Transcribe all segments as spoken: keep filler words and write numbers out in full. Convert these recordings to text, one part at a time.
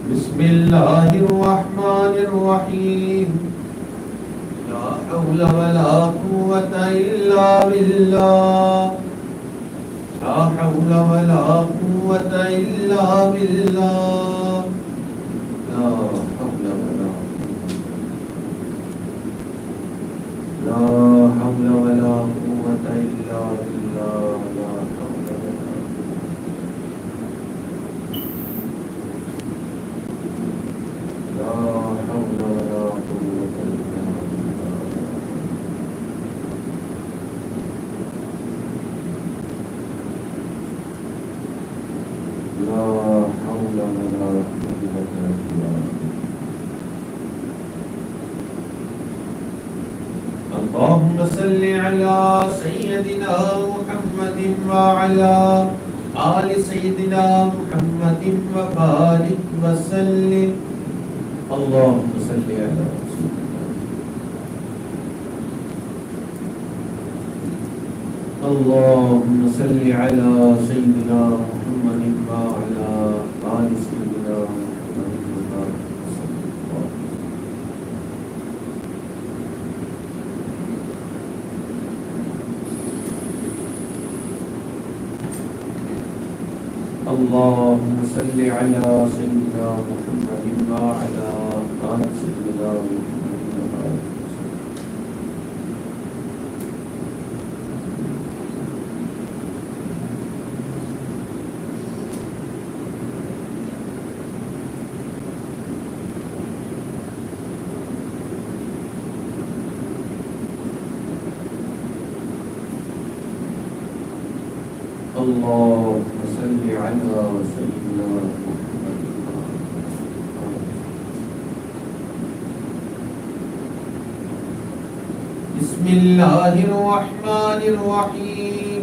بسم الله الرحمن الرحيم لا حول ولا قوة إلا بالله لا حول ولا قوة إلا بالله لا حول ولا لا حول ولا قوة إلا بالله لا حول ولا لا حول ولا قوة إلا بالله لا حول ولا قوة إلا بالله. اللهم صل على سيدنا محمد وعلى آل سيدنا محمد وبارك وسلم. اللهم صل على سيدنا اللهم صل على سيدنا محمد وعلى آل سيدنا محمد وبارك وسلم. اللهم صل على سيدنا محمد وعلى آل سيدنا محمد وبارك وسلم. اللهم صل على سيدنا محمد. بسم الله الرحمن الرحيم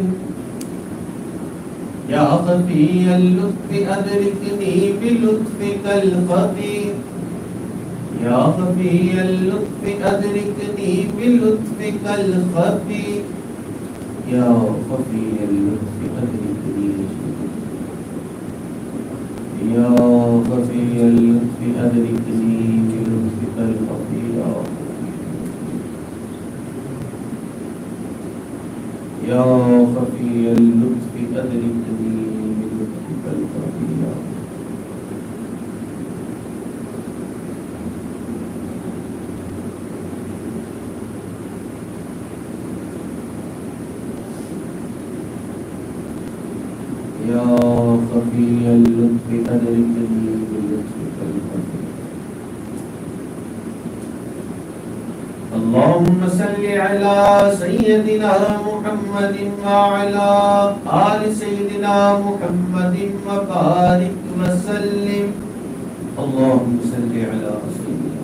يا خفي اللطف أدركني بلطفك الخفي يا خفي اللطف أدركني بلطفك الخفي يا خفي اللطف أدركني يا خفي اللطف أدركني بلطفك الخفي يا خفي اللطف أدركني بلطفك الخفي. يا خفي اللطف أدركني بلطفك الخفي. اللهم صل على سيدنا محمد وعلى آل سيدنا محمد وبارك وسلم. اللهم صل على سيدنا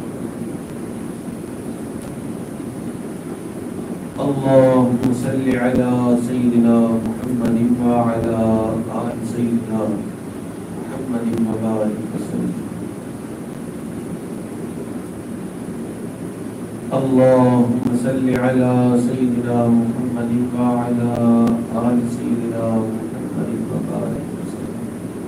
اللهم صل على سيدنا محمد وعلى آل سيدنا محمد وبارك وسلم. اللهم صل على سيدنا محمد وعلى آل سيدنا محمد وبارك وسلم.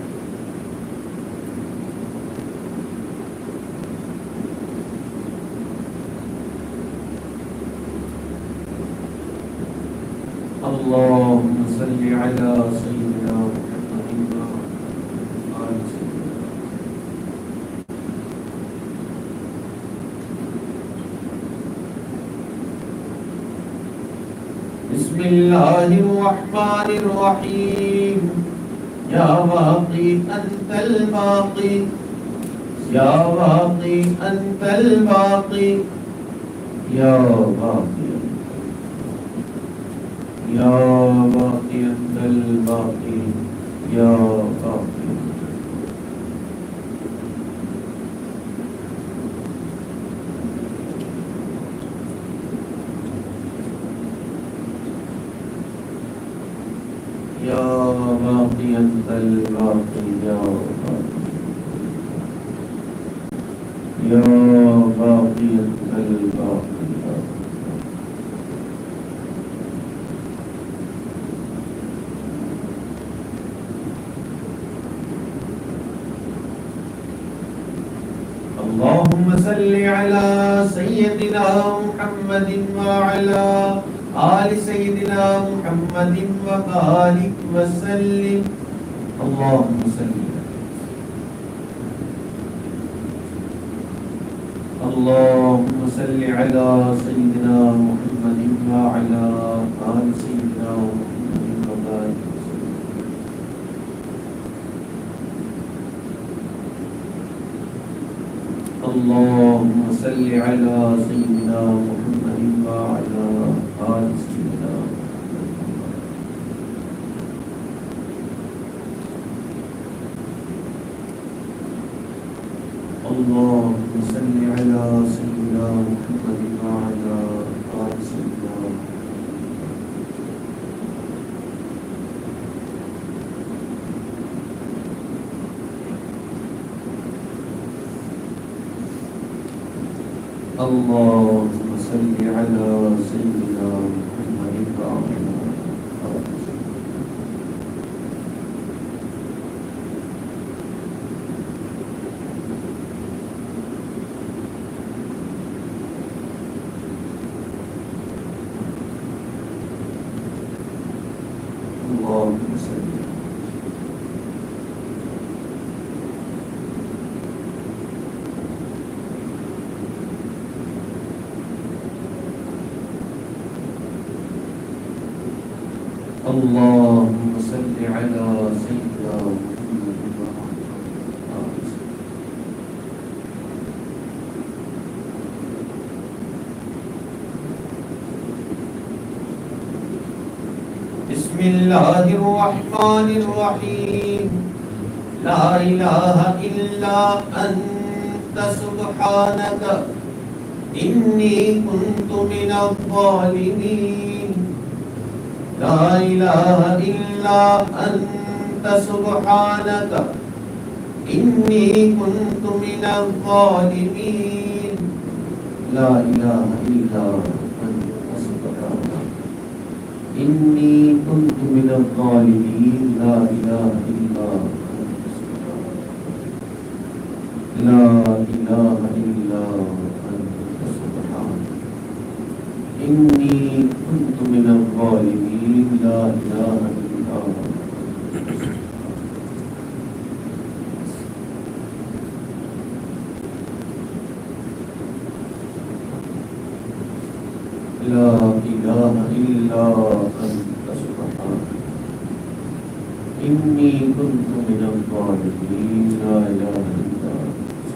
اللهم صل على سيدنا محمد وعلى آل سيدنا. بسم الله الرحمن الرحيم يا باقي أنت الباقي يا باقي أنت الباقي يا باقي يا باقي أنت الباقي يا باقي. يا باقي أنت الباقي يا باقي يا باقي أنت الباقي يا. اللهم صل على سيدنا محمد وعلى آل سيدنا محمد وبارك وسلم اللهم صل اللهم صل على سيدنا محمد وعلى آل سيدنا محمد وبارك وسلم اللهم صل على سيدنا محمد وعلى آل سيدنا اللهم صل على سيدنا محمد وعلى آل سيدنا اللهم صل على سيدنا محمد وعلى آل اللهم صل اللهم صل على سيدنا محمد وعلى آل بسم الله الرحمن الرحيم لا إله إلا أنت سبحانك إني كنت من الظالمين لا إله إلا أنت سبحانك إني كنت من الظالمين لا إله إلا أنت سبحانك إني كنت من الظالمين لا إله إلا أنت سبحانك لا إله إلا أنت سبحانك إني كنت من الظالمين لا إله إلا أنت لا إله إلا أنت سبحانك إني كنت من الظالمين لا إله إلا أنت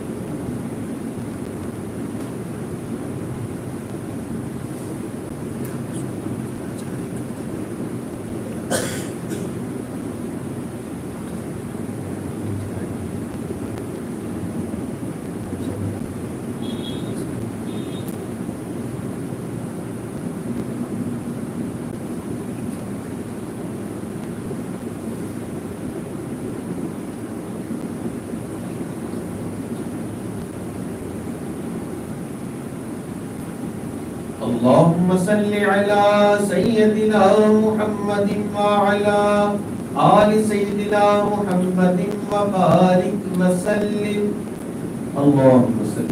اللهم صل على سيدنا محمد وعلى آل سيدنا محمد وبارك وسلم اللهم صل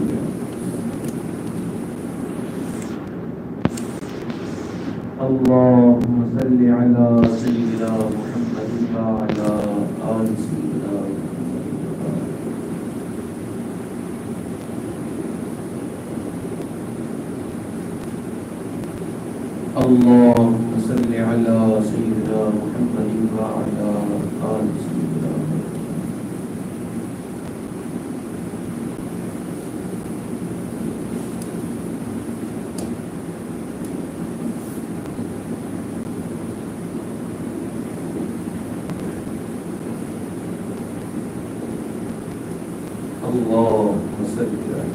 اللهم صل على سيدنا محمد وعلى آل سيدنا اللهم صل على سيدنا محمد وعلى آل سيدنا اللهم صل على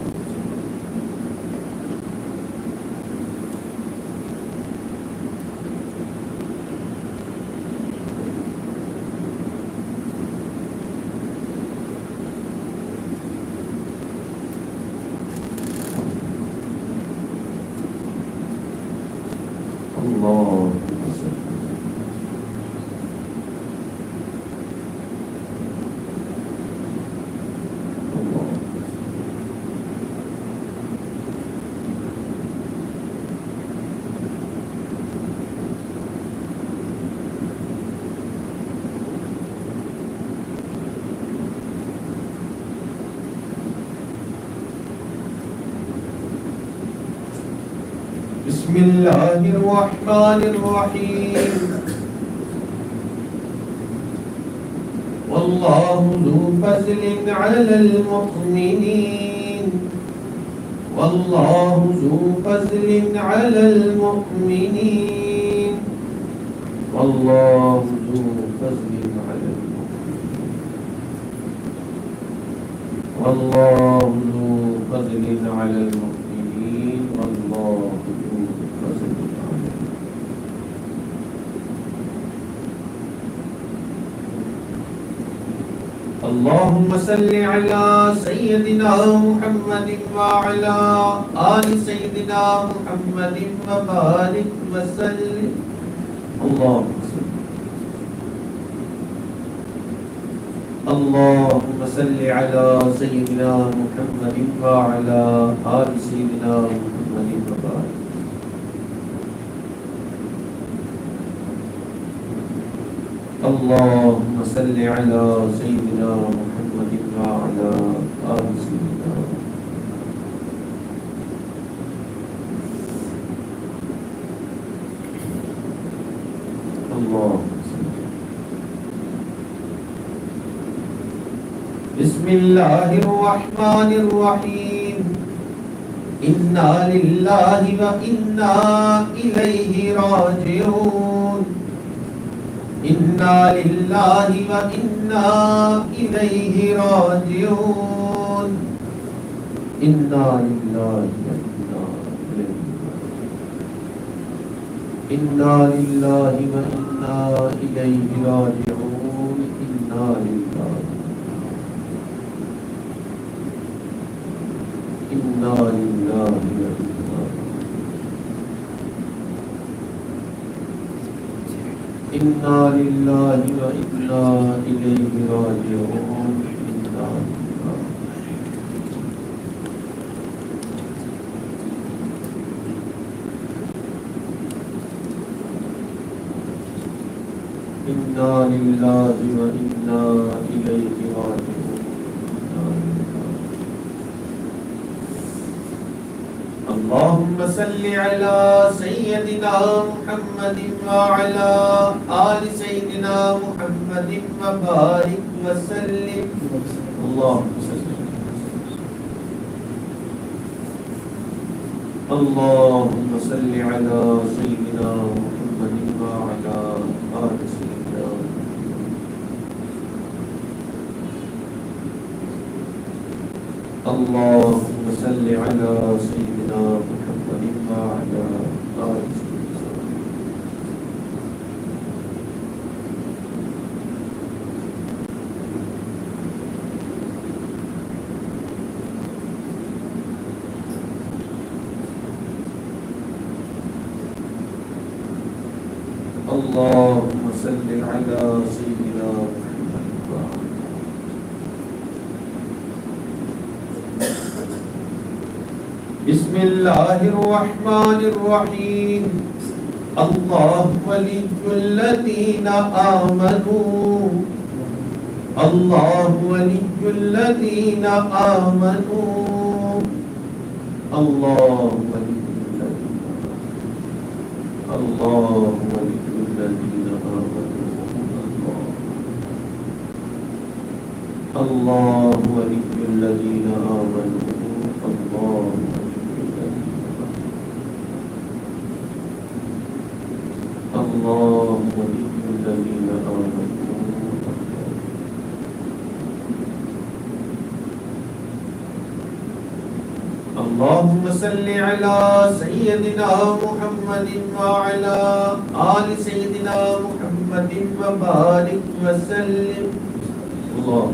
بسم الله الرحمن الرحيم والله ذو فضل على المؤمنين والله ذو فضل على المؤمنين والله ذو فضل على المؤمنين والله ذو فضل على المؤمنين والله ذو فضل على المؤمنين. اللهم صل على سيدنا محمد وعلى آل سيدنا محمد وبارك وسلم. اللهم صل اللهم صل على سيدنا محمد وعلى آل سيدنا محمد وبارك. اللهم صل على سيدنا محمد وعلى آل سيدنا اللهم بسم الله الرحمن الرحيم. إنا لله وإنا إليه راجعون. إنا لله وإنا إليه راجعون. إنا لله وإنا إليه راجعون. إنا لله وإنا إليه راجعون. إنا لله إنا لله وإنا إنا لله وإنا إليه راجعون. إنا لله إنا لله وإنا إليه راجعون. اللهم صل على سيدنا محمد وعلى آل سيدنا محمد وبارك وسلم. اللهم صل اللهم صل على سيدنا محمد وعلى آل سيدنا اللهم صل على سيدنا محمد وعلى آل سيدنا اللهم صل على سيدنا محمد وعلى بسم الله الرحمن الرحيم. الله ولي الذين آمنوا الله ولي الذين آمنوا الله ولي الذين الله ولي الذين آمنوا الله ولي الذين آمنوا الله الله ولي الذين آمنوا. اللهم صل على سيدنا محمد وعلى آل سيدنا محمد وبارك وسلم. اللهم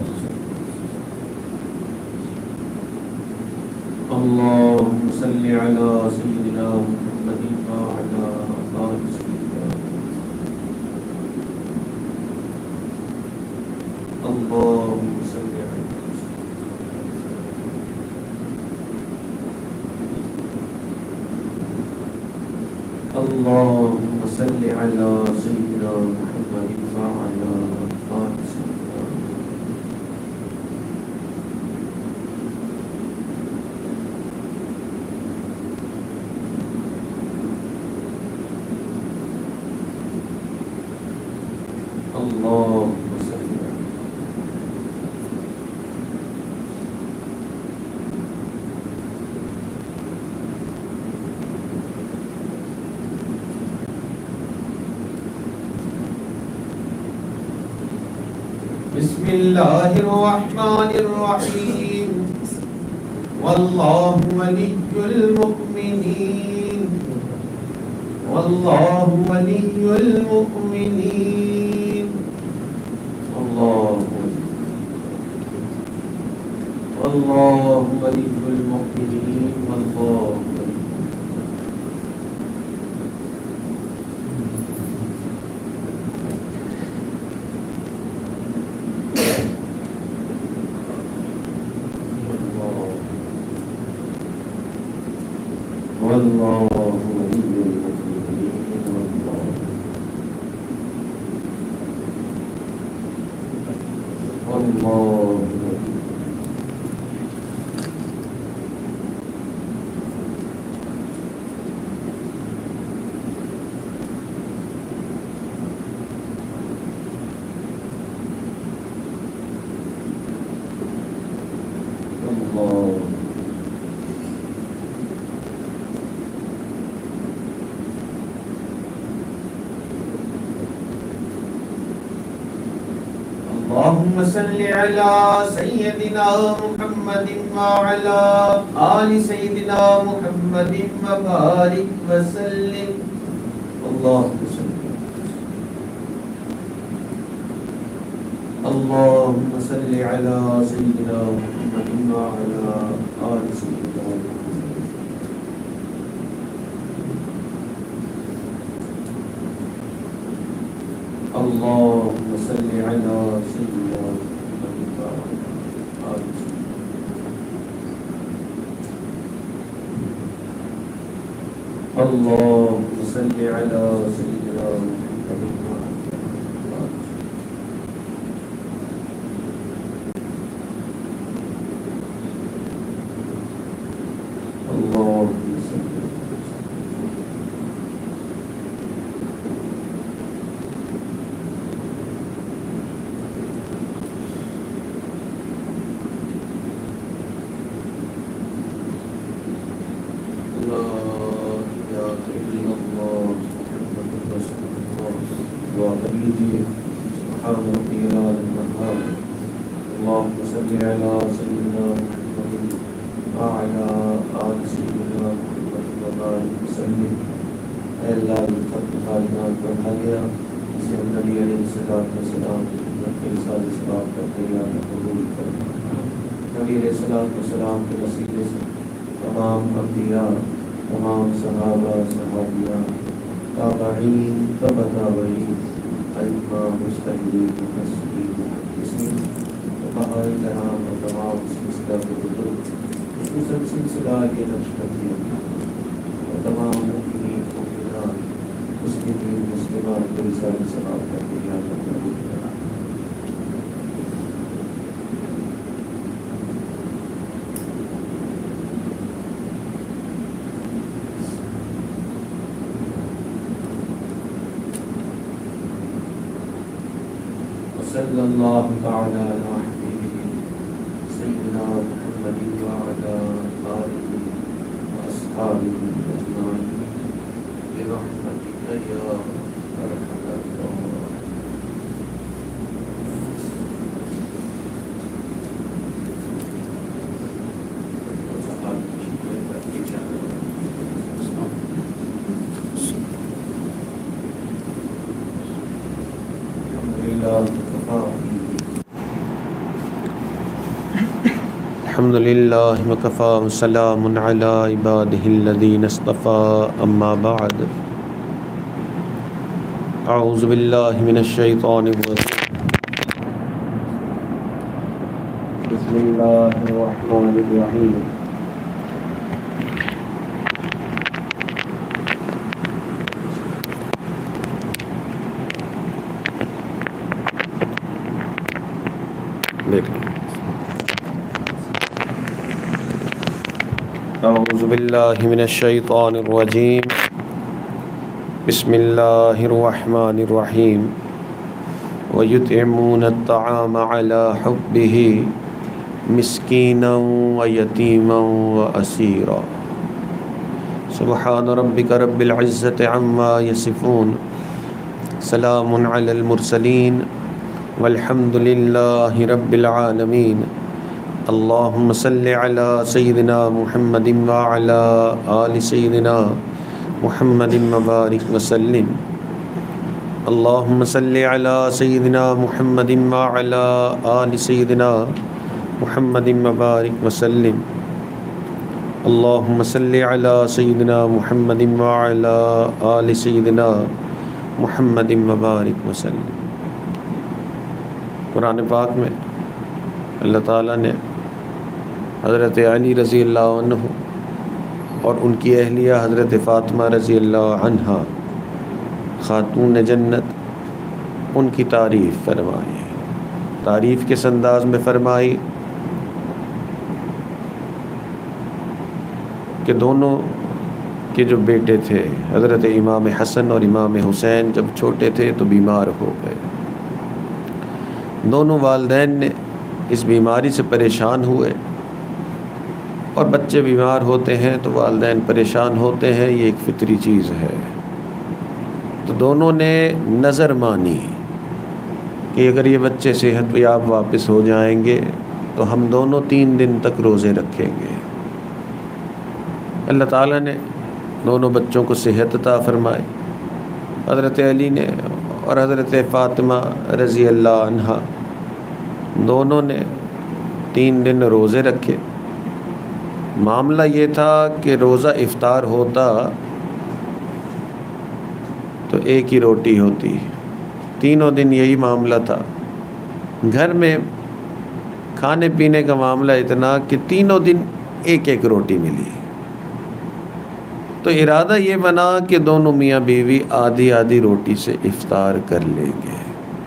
اللهم صل على سيدنا محمد وعلى آل سيدنا اللهم صل على اللهم صل على سيدنا محمد وعلى آل سيدنا اللهم صل بسم الله الرحمن الرحيم والله ولي المؤمنين والله ولي المؤمنين الله والله ولي المؤمنين والله والله ولي المؤمنين والله والله اللهم صل على سيدنا محمد وعلى آل سيدنا محمد وبارك وسلم اللهم صل اللهم صل على سيدنا محمد وعلى آل سيدنا محمد اللهم صل على سيدنا محمد وعلى آل سيدنا اللهم صل على سيدنا محمد وعلى آل اللهم صل اللهم صل على سيدنا محمد وعلى آل سيدنا محمد وبارك وسلم اے اللہ خط کائنات بڑھا گیا اسے نبی علیہ الصلوۃ والسلام کے رسالت سلام کرتے ہیں قبول کر نبی علیہ الصلوۃ والسلام کے وسیلے سے تمام انبیاء تمام صحابہ صحابیہ تابعین تبع تابعین ائمہ مجتہدین مفسرین محدثین فقہاء کرام اور تمام اس سلسلہ کے بزرگ اس سلسلہ کے نقش قدیم اور تمام مؤمنین مؤمنات مسلمین مسلمات کو رسالت سلام کرتے ہیں اللہ قبول کرنا صلی اللہ تعالی علی حبیبہ سیدنا محمد وعلی آلہ واصحابہ اجمعین برحمتک یا ارحم الراحمین. الحمد للہ وکفی وسلام علی عبادہ الذین اصطفی اما بعد اعوذ باللہ من الشیطان الرجیم بسم اللہ الرحمن الرحیم اعوذ باللہ من الشیطان الرجیم بسم اللہ الرحمن الرحیم وَيُطْعِمُونَ الطَّعَامَ عَلَى حُبِّهِ مِسْكِينًا وَيَتِيمًا وَأَسِيرًا سبحان ربك رب العزة عما يصفون سلام على المرسلين والحمد لله رب العالمين اللهم صل على سيدنا محمد وعلى آل سيدنا محمد وبارك وسلم اللهم صل على سيدنا محمد وعلى آل سيدنا محمد وبارك وسلم اللهم صل على سيدنا محمد وعلى آل سيدنا محمد وبارك وسلم۔ قرآن پاک میں اللہ تعالیٰ نے حضرت علی رضی اللہ عنہ اور ان کی اہلیہ حضرت فاطمہ رضی اللہ عنہا خاتون جنت ان کی تعریف فرمائی، تعریف کس انداز میں فرمائی کہ دونوں کے جو بیٹے تھے حضرت امام حسن اور امام حسین جب چھوٹے تھے تو بیمار ہو گئے، دونوں والدین نے اس بیماری سے پریشان ہوئے، اور بچے بیمار ہوتے ہیں تو والدین پریشان ہوتے ہیں، یہ ایک فطری چیز ہے۔ تو دونوں نے نظر مانی کہ اگر یہ بچے صحت یاب واپس ہو جائیں گے تو ہم دونوں تین دن تک روزے رکھیں گے۔ اللہ تعالیٰ نے دونوں بچوں کو صحت عطا فرمائی، حضرت علی نے اور حضرت فاطمہ رضی اللہ عنہا دونوں نے تین دن روزے رکھے۔ معاملہ یہ تھا کہ روزہ افطار ہوتا تو ایک ہی روٹی ہوتی، تینوں دن یہی معاملہ تھا۔ گھر میں کھانے پینے کا معاملہ اتنا کہ تینوں دن ایک ایک روٹی ملی، تو ارادہ یہ بنا کہ دونوں میاں بیوی آدھی آدھی روٹی سے افطار کر لیں گے۔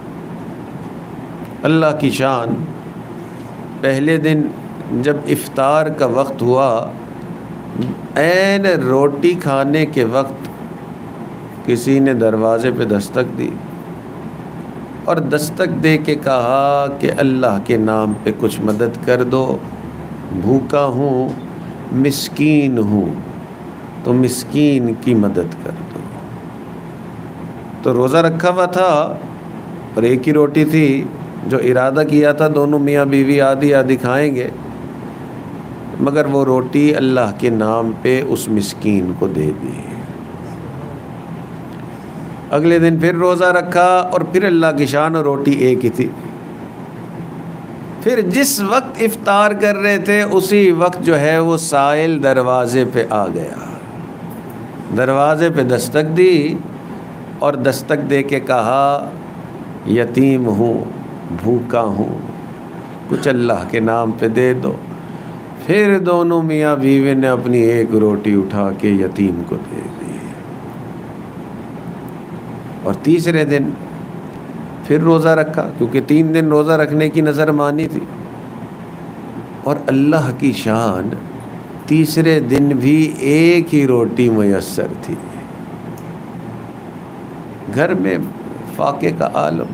اللہ کی شان، پہلے دن جب افطار کا وقت ہوا، عین روٹی کھانے کے وقت کسی نے دروازے پہ دستک دی اور دستک دے کے کہا کہ اللہ کے نام پہ کچھ مدد کر دو، بھوکا ہوں، مسکین ہوں، تو مسکین کی مدد کر دو۔ تو روزہ رکھا ہوا تھا اور ایک ہی روٹی تھی، جو ارادہ کیا تھا دونوں میاں بیوی آدھی آدھی کھائیں گے، مگر وہ روٹی اللہ کے نام پہ اس مسکین کو دے دی۔ اگلے دن پھر روزہ رکھا اور پھر اللہ کی شان روٹی ایک ہی تھی۔ پھر جس وقت افطار کر رہے تھے اسی وقت جو ہے وہ سائل دروازے پہ آ گیا، دروازے پہ دستک دی اور دستک دے کے کہا یتیم ہوں، بھوکا ہوں، کچھ اللہ کے نام پہ دے دو۔ پھر دونوں میاں بیوی نے اپنی ایک روٹی اٹھا کے یتیم کو دے دی، اور تیسرے دن پھر روزہ رکھا، کیونکہ تین دن روزہ رکھنے کی نظر مانی تھی، اور اللہ کی شان تیسرے دن بھی ایک ہی روٹی میسر تھی۔ گھر میں فاقے کا عالم،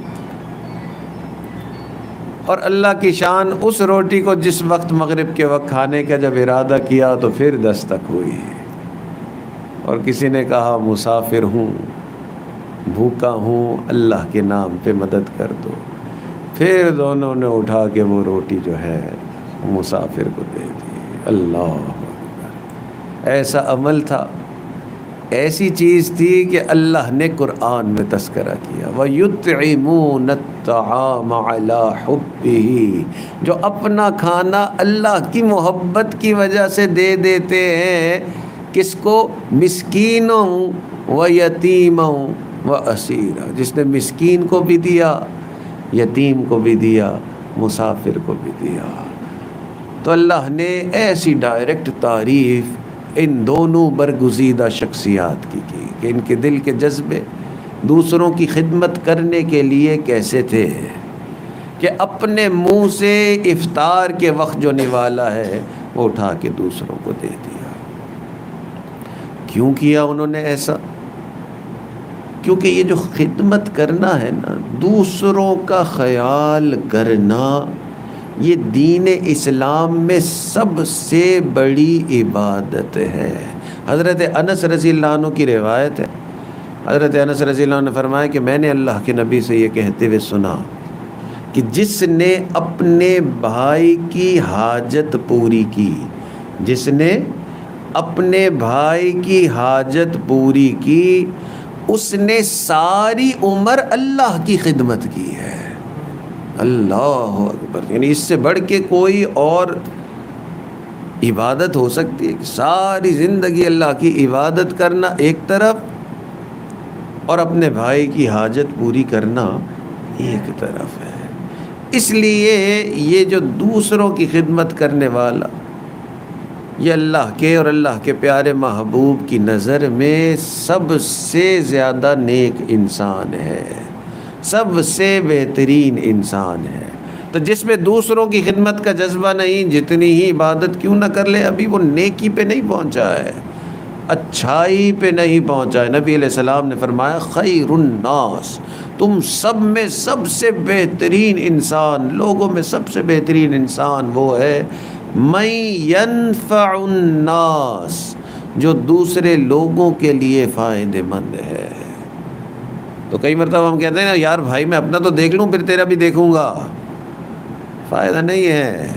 اور اللہ کی شان اس روٹی کو جس وقت مغرب کے وقت کھانے کا جب ارادہ کیا تو پھر دستک ہوئی، اور کسی نے کہا مسافر ہوں، بھوکا ہوں، اللہ کے نام پہ مدد کر دو۔ پھر دونوں نے اٹھا کے وہ روٹی جو ہے مسافر کو دے دی۔ اللہ اکبر! ایسا عمل تھا، ایسی چیز تھی کہ اللہ نے قرآن میں تذکرہ کیا، وَيُطْعِمُونَ الطَّعَامَ عَلَى حُبِّهِ، جو اپنا کھانا اللہ کی محبت کی وجہ سے دے دیتے ہیں، کس کو؟ مسکینوں و یتیموں و اسیرا، جس نے مسکین کو بھی دیا، یتیم کو بھی دیا، مسافر کو بھی دیا۔ تو اللہ نے ایسی ڈائریکٹ تعریف ان دونوں برگزیدہ شخصیات کی کی کہ ان کے دل کے جذبے دوسروں کی خدمت کرنے کے لیے کیسے تھے کہ اپنے منہ سے افطار کے وقت جو نوالا ہے وہ اٹھا کے دوسروں کو دے دیا۔ کیوں کیا انہوں نے ایسا؟ کیونکہ یہ جو خدمت کرنا ہے نا، دوسروں کا خیال کرنا، یہ دین اسلام میں سب سے بڑی عبادت ہے۔ حضرت انس رضی اللہ عنہ کی روایت ہے، حضرت انس رضی اللہ عنہ نے فرمایا کہ میں نے اللہ کے نبی سے یہ کہتے ہوئے سنا کہ جس نے اپنے بھائی کی حاجت پوری کی، جس نے اپنے بھائی کی حاجت پوری کی، اس نے ساری عمر اللہ کی خدمت کی ہے۔ اللہ اکبر، یعنی اس سے بڑھ کے کوئی اور عبادت ہو سکتی ہے کہ ساری زندگی اللہ کی عبادت کرنا ایک طرف اور اپنے بھائی کی حاجت پوری کرنا ایک طرف ہے۔ اس لیے یہ جو دوسروں کی خدمت کرنے والا، یہ اللہ کے اور اللہ کے پیارے محبوب کی نظر میں سب سے زیادہ نیک انسان ہے، سب سے بہترین انسان ہے۔ تو جس میں دوسروں کی خدمت کا جذبہ نہیں، جتنی ہی عبادت کیوں نہ کر لے، ابھی وہ نیکی پہ نہیں پہنچا ہے، اچھائی پہ نہیں پہنچا ہے۔ نبی علیہ السلام نے فرمایا خیر الناس، تم سب میں سب سے بہترین انسان، لوگوں میں سب سے بہترین انسان وہ ہے من ینفع الناس، جو دوسرے لوگوں کے لیے فائدہ مند ہے۔ تو کئی مرتبہ ہم کہتے ہیں نا یار بھائی میں اپنا تو دیکھ لوں پھر تیرا بھی دیکھوں گا، فائدہ نہیں ہے،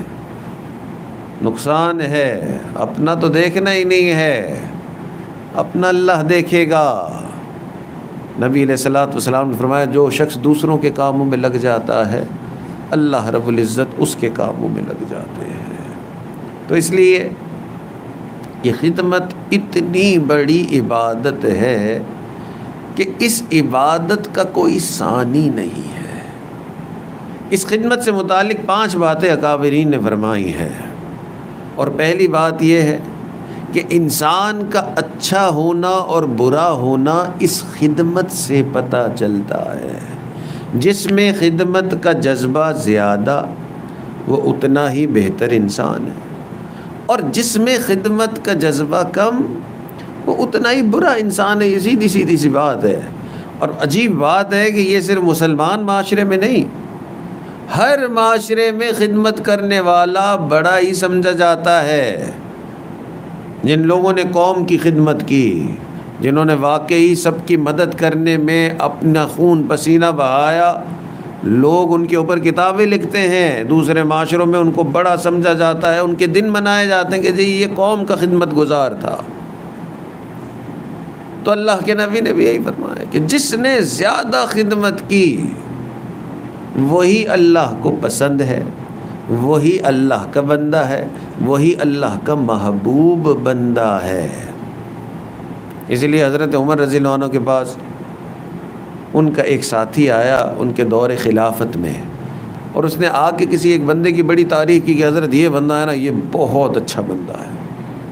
نقصان ہے، اپنا تو دیکھنا ہی نہیں ہے، اپنا اللہ دیکھے گا۔ نبی علیہ الصلوۃ والسلام نے فرمایا جو شخص دوسروں کے کاموں میں لگ جاتا ہے، اللہ رب العزت اس کے کاموں میں لگ جاتے ہیں۔ تو اس لیے یہ خدمت اتنی بڑی عبادت ہے کہ اس عبادت کا کوئی ثانی نہیں ہے۔ اس خدمت سے متعلق پانچ باتیں اکابرین نے فرمائی ہیں، اور پہلی بات یہ ہے کہ انسان کا اچھا ہونا اور برا ہونا اس خدمت سے پتہ چلتا ہے۔ جس میں خدمت کا جذبہ زیادہ وہ اتنا ہی بہتر انسان ہے، اور جس میں خدمت کا جذبہ کم وہ اتنا ہی برا انسان ہے۔ یہ سیدھی سیدھی سی بات ہے۔ اور عجیب بات ہے کہ یہ صرف مسلمان معاشرے میں نہیں، ہر معاشرے میں خدمت کرنے والا بڑا ہی سمجھا جاتا ہے۔ جن لوگوں نے قوم کی خدمت کی، جنہوں نے واقعی سب کی مدد کرنے میں اپنا خون پسینہ بہایا، لوگ ان کے اوپر کتابیں لکھتے ہیں، دوسرے معاشروں میں ان کو بڑا سمجھا جاتا ہے، ان کے دن منائے جاتے ہیں کہ جی یہ قوم کا خدمت گزار تھا۔ تو اللہ کے نبی نے بھی یہی فرمایا کہ جس نے زیادہ خدمت کی وہی اللہ کو پسند ہے، وہی اللہ کا بندہ ہے، وہی اللہ کا محبوب بندہ ہے۔ اس لیے حضرت عمر رضی اللہ عنہ کے پاس ان کا ایک ساتھی آیا ان کے دور خلافت میں، اور اس نے آ کے کسی ایک بندے کی بڑی تعریف کی کہ حضرت یہ بندہ ہے نا یہ بہت اچھا بندہ ہے۔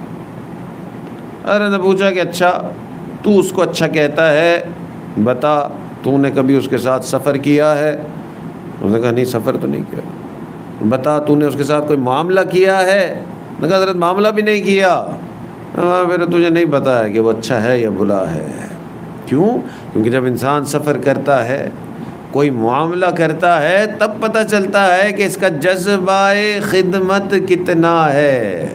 حضرت نے پوچھا کہ اچھا تو اس کو اچھا کہتا ہے، بتا تو نے کبھی اس کے ساتھ سفر کیا ہے؟ اس نے کہا نہیں سفر تو نہیں کیا۔ بتا تو نے اس کے ساتھ کوئی معاملہ کیا ہے؟ اس نے کہا حضرت معاملہ بھی نہیں کیا۔ پھر تجھے نہیں پتا ہے کہ وہ اچھا ہے یا بلا ہے۔ کیوں؟ کیونکہ جب انسان سفر کرتا ہے، کوئی معاملہ کرتا ہے، تب پتہ چلتا ہے کہ اس کا جذبہ خدمت کتنا ہے۔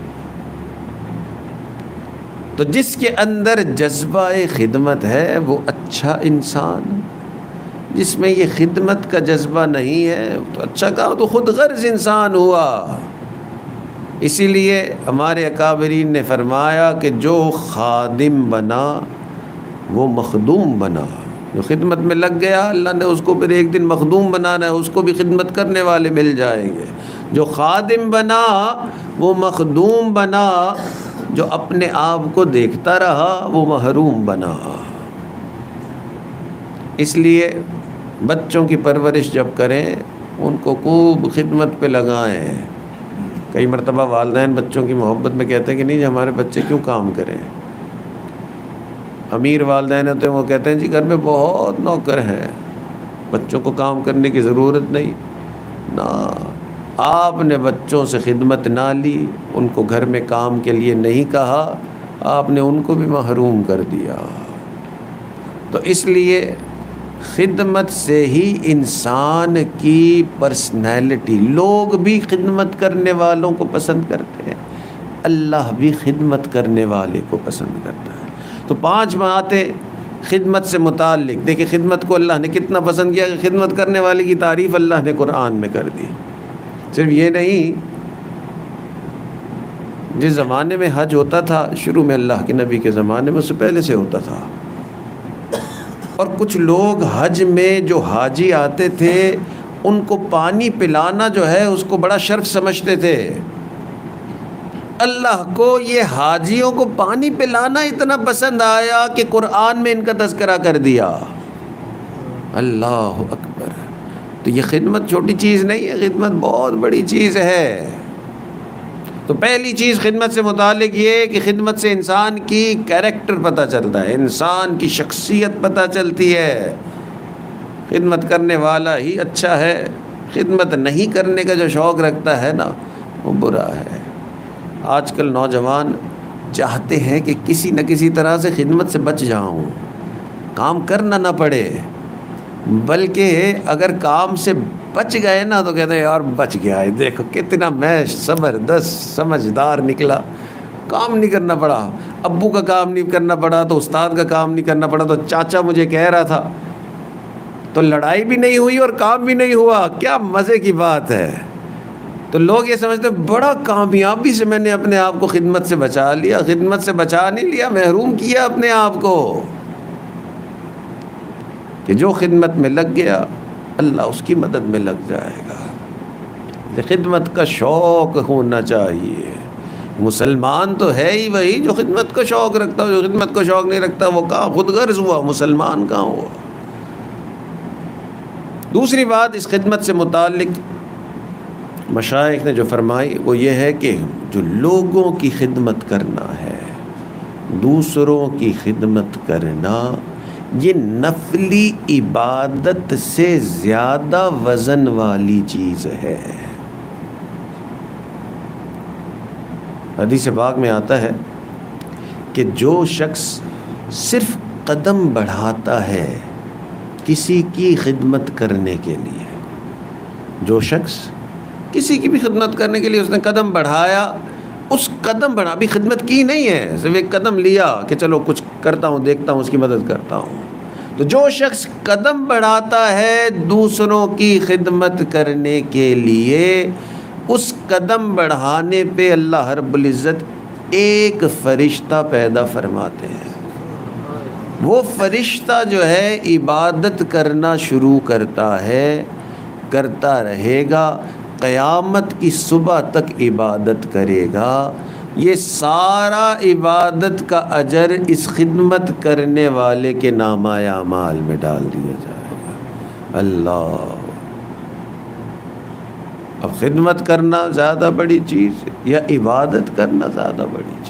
تو جس کے اندر جذبہ خدمت ہے وہ اچھا انسان، جس میں یہ خدمت کا جذبہ نہیں ہے تو اچھا کہا تو خود غرض انسان ہوا۔ اسی لیے ہمارے اکابرین نے فرمایا کہ جو خادم بنا وہ مخدوم بنا۔ جو خدمت میں لگ گیا اللہ نے اس کو پھر ایک دن مخدوم بنانا ہے، اس کو بھی خدمت کرنے والے مل جائیں گے۔ جو خادم بنا وہ مخدوم بنا، جو اپنے آپ کو دیکھتا رہا وہ محروم بنا۔ اس لیے بچوں کی پرورش جب کریں ان کو خوب خدمت پہ لگائیں۔ کئی مرتبہ والدین بچوں کی محبت میں کہتے ہیں کہ نہیں جی ہمارے بچے کیوں کام کریں۔ امیر والدین ہوتے ہیں وہ کہتے ہیں جی گھر میں بہت نوکر ہیں، بچوں کو کام کرنے کی ضرورت نہیں۔ نہ، آپ نے بچوں سے خدمت نہ لی، ان کو گھر میں کام کے لیے نہیں کہا، آپ نے ان کو بھی محروم کر دیا۔ تو اس لیے خدمت سے ہی انسان کی پرسنالٹی، لوگ بھی خدمت کرنے والوں کو پسند کرتے ہیں، اللہ بھی خدمت کرنے والے کو پسند کرتا ہے۔ تو پانچ باتیں خدمت سے متعلق، دیکھیں خدمت کو اللہ نے کتنا پسند کیا کہ خدمت کرنے والے کی تعریف اللہ نے قرآن میں کر دی۔ صرف یہ نہیں، جس زمانے میں حج ہوتا تھا شروع میں اللہ کے نبی کے زمانے میں، اس سے پہلے سے ہوتا تھا، اور کچھ لوگ حج میں جو حاجی آتے تھے ان کو پانی پلانا جو ہے اس کو بڑا شرف سمجھتے تھے۔ اللہ کو یہ حاجیوں کو پانی پلانا اتنا پسند آیا کہ قرآن میں ان کا تذکرہ کر دیا۔ اللہ اکبر! تو یہ خدمت چھوٹی چیز نہیں ہے، خدمت بہت بڑی چیز ہے۔ تو پہلی چیز خدمت سے متعلق یہ کہ خدمت سے انسان کی کیریکٹر پتہ چلتا ہے، انسان کی شخصیت پتہ چلتی ہے۔ خدمت کرنے والا ہی اچھا ہے، خدمت نہیں کرنے کا جو شوق رکھتا ہے نا وہ برا ہے۔ آج کل نوجوان چاہتے ہیں کہ کسی نہ کسی طرح سے خدمت سے بچ جاؤں، کام کرنا نہ پڑے، بلکہ اگر کام سے بچ گئے نا تو کہتے ہیں یار بچ گیا ہے، دیکھو کتنا میں زبردست سمجھدار نکلا، کام نہیں کرنا پڑا، ابو کا کام نہیں کرنا پڑا تو استاد کا کام نہیں کرنا پڑا تو چاچا مجھے کہہ رہا تھا، تو لڑائی بھی نہیں ہوئی اور کام بھی نہیں ہوا، کیا مزے کی بات ہے۔ تو لوگ یہ سمجھتے ہیں بڑا کامیابی سے میں نے اپنے آپ کو خدمت سے بچا لیا، خدمت سے بچا نہیں لیا، محروم کیا اپنے آپ کو، کہ جو خدمت میں لگ گیا اللہ اس کی مدد میں لگ جائے گا۔ خدمت کا شوق ہونا چاہیے۔ مسلمان تو ہے ہی وہی جو خدمت کا شوق رکھتا ہو، جو خدمت کا شوق نہیں رکھتا وہ کہاں خود غرض ہوا، مسلمان کہاں ہوا۔ دوسری بات اس خدمت سے متعلق مشائخ نے جو فرمائی وہ یہ ہے کہ جو لوگوں کی خدمت کرنا ہے، دوسروں کی خدمت کرنا، یہ نفلی عبادت سے زیادہ وزن والی چیز ہے۔ حدیث پاک میں آتا ہے کہ جو شخص صرف قدم بڑھاتا ہے کسی کی خدمت کرنے کے لیے، جو شخص کسی کی بھی خدمت کرنے کے لیے اس نے قدم بڑھایا، اس قدم بڑھا بھی خدمت کی نہیں ہے، صرف ایک قدم لیا کہ چلو کچھ کرتا ہوں، دیکھتا ہوں، اس کی مدد کرتا ہوں۔ تو جو شخص قدم بڑھاتا ہے دوسروں کی خدمت کرنے کے لیے، اس قدم بڑھانے پہ اللہ رب العزت ایک فرشتہ پیدا فرماتے ہیں۔ وہ فرشتہ جو ہے عبادت کرنا شروع کرتا ہے، کرتا رہے گا، قیامت کی صبح تک عبادت کرے گا۔ یہ سارا عبادت کا اجر اس خدمت کرنے والے کے نامہ اعمال میں ڈال دیا جائے گا۔ اللہ! اب خدمت کرنا زیادہ بڑی چیز یا عبادت کرنا زیادہ بڑی چیز؟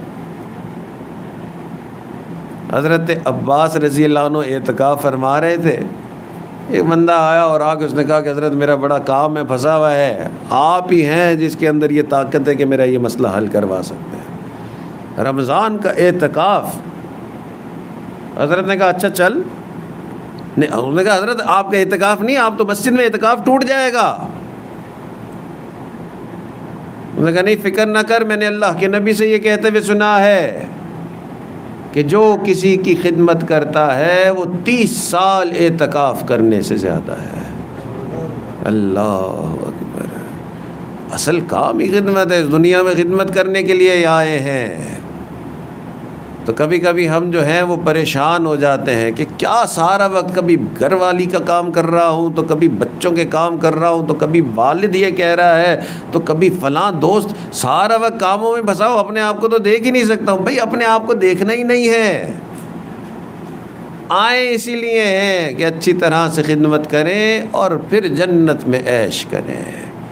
حضرت عباس رضی اللہ عنہ اعتکاف فرما رہے تھے، ایک بندہ آیا اور آ کے اس نے کہا کہ حضرت میرا بڑا کام میں پھنسا ہوا ہے، آپ ہی ہیں جس کے اندر یہ طاقت ہے کہ میرا یہ مسئلہ حل کروا سکتے ہیں۔ رمضان کا اعتکاف، حضرت نے کہا اچھا چل، نہیں انہوں نے کہا حضرت آپ کا اعتکاف نہیں، آپ تو مسجد میں اعتکاف ٹوٹ جائے گا۔ انہوں نے کہا نہیں فکر نہ کر، میں نے اللہ کے نبی سے یہ کہتے ہوئے سنا ہے کہ جو کسی کی خدمت کرتا ہے وہ تیس سال اعتکاف کرنے سے زیادہ ہے۔ اللہ اکبر! اصل کام ہی خدمت ہے، اس دنیا میں خدمت کرنے کے لیے آئے ہیں۔ تو کبھی کبھی ہم جو ہیں وہ پریشان ہو جاتے ہیں کہ کیا سارا وقت کبھی گھر والی کا کام کر رہا ہوں تو کبھی بچوں کے کام کر رہا ہوں تو کبھی والد یہ کہہ رہا ہے تو کبھی فلاں دوست، سارا وقت کاموں میں پھنسا ہوں، اپنے آپ کو تو دیکھ ہی نہیں سکتا ہوں۔ بھائی اپنے آپ کو دیکھنا ہی نہیں ہے، آئے اسی لیے ہیں کہ اچھی طرح سے خدمت کریں اور پھر جنت میں عیش کریں۔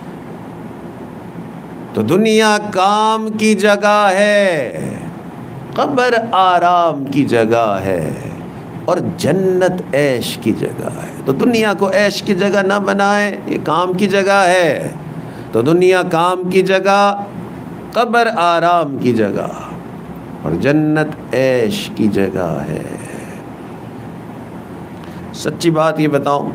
تو دنیا کام کی جگہ ہے، قبر آرام کی جگہ ہے، اور جنت عیش کی جگہ ہے۔ تو دنیا کو عیش کی جگہ نہ بنائیں، یہ کام کی جگہ ہے۔ تو دنیا کام کی جگہ، قبر آرام کی جگہ، اور جنت عیش کی جگہ ہے۔ سچی بات یہ بتاؤں،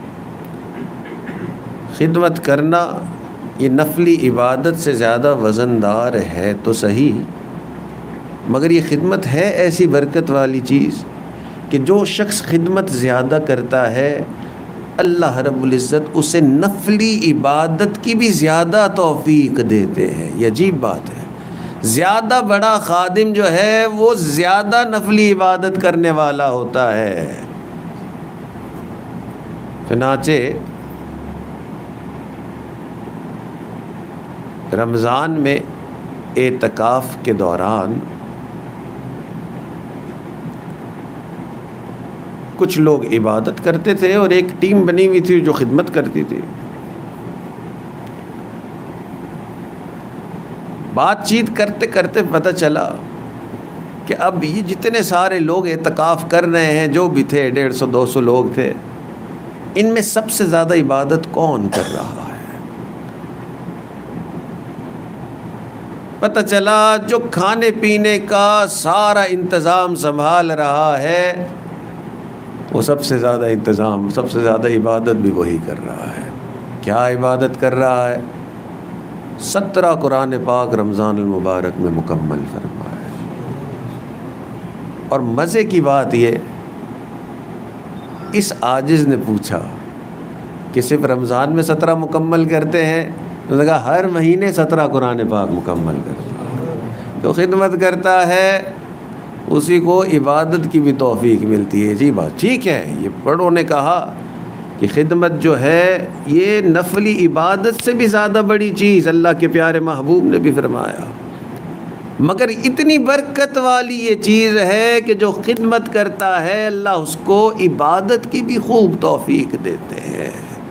خدمت کرنا یہ نفلی عبادت سے زیادہ وزندار ہے تو صحیح، مگر یہ خدمت ہے ایسی برکت والی چیز کہ جو شخص خدمت زیادہ کرتا ہے اللہ رب العزت اسے نفلی عبادت کی بھی زیادہ توفیق دیتے ہیں۔ یہ عجیب بات ہے، زیادہ بڑا خادم جو ہے وہ زیادہ نفلی عبادت کرنے والا ہوتا ہے۔ چنانچہ رمضان میں اعتکاف کے دوران کچھ لوگ عبادت کرتے تھے اور ایک ٹیم بنی ہوئی تھی جو خدمت کرتی تھی۔ بات چیت کرتے کرتے پتہ چلا کہ اب یہ جتنے سارے لوگ اعتکاف کر رہے ہیں، جو بھی تھے ڈیڑھ سو دو سو لوگ تھے، ان میں سب سے زیادہ عبادت کون کر رہا ہے؟ پتہ چلا جو کھانے پینے کا سارا انتظام سنبھال رہا ہے وہ سب سے زیادہ انتظام، سب سے زیادہ عبادت بھی وہی کر رہا ہے۔ کیا عبادت کر رہا ہے؟ سترہ قرآن پاک رمضان المبارک میں مکمل فرمایا ہے۔ اور مزے کی بات یہ، اس عاجز نے پوچھا کہ صرف رمضان میں سترہ مکمل کرتے ہیں؟ تو نے کہا ہر مہینے سترہ قرآن پاک مکمل کرتا ہے۔ تو خدمت کرتا ہے اسی کو عبادت کی بھی توفیق ملتی ہے۔ جی بات ٹھیک ہے، یہ بڑوں نے کہا کہ خدمت جو ہے یہ نفلی عبادت سے بھی زیادہ بڑی چیز، اللہ کے پیارے محبوب نے بھی فرمایا، مگر اتنی برکت والی یہ چیز ہے کہ جو خدمت کرتا ہے اللہ اس کو عبادت کی بھی خوب توفیق دیتے ہیں۔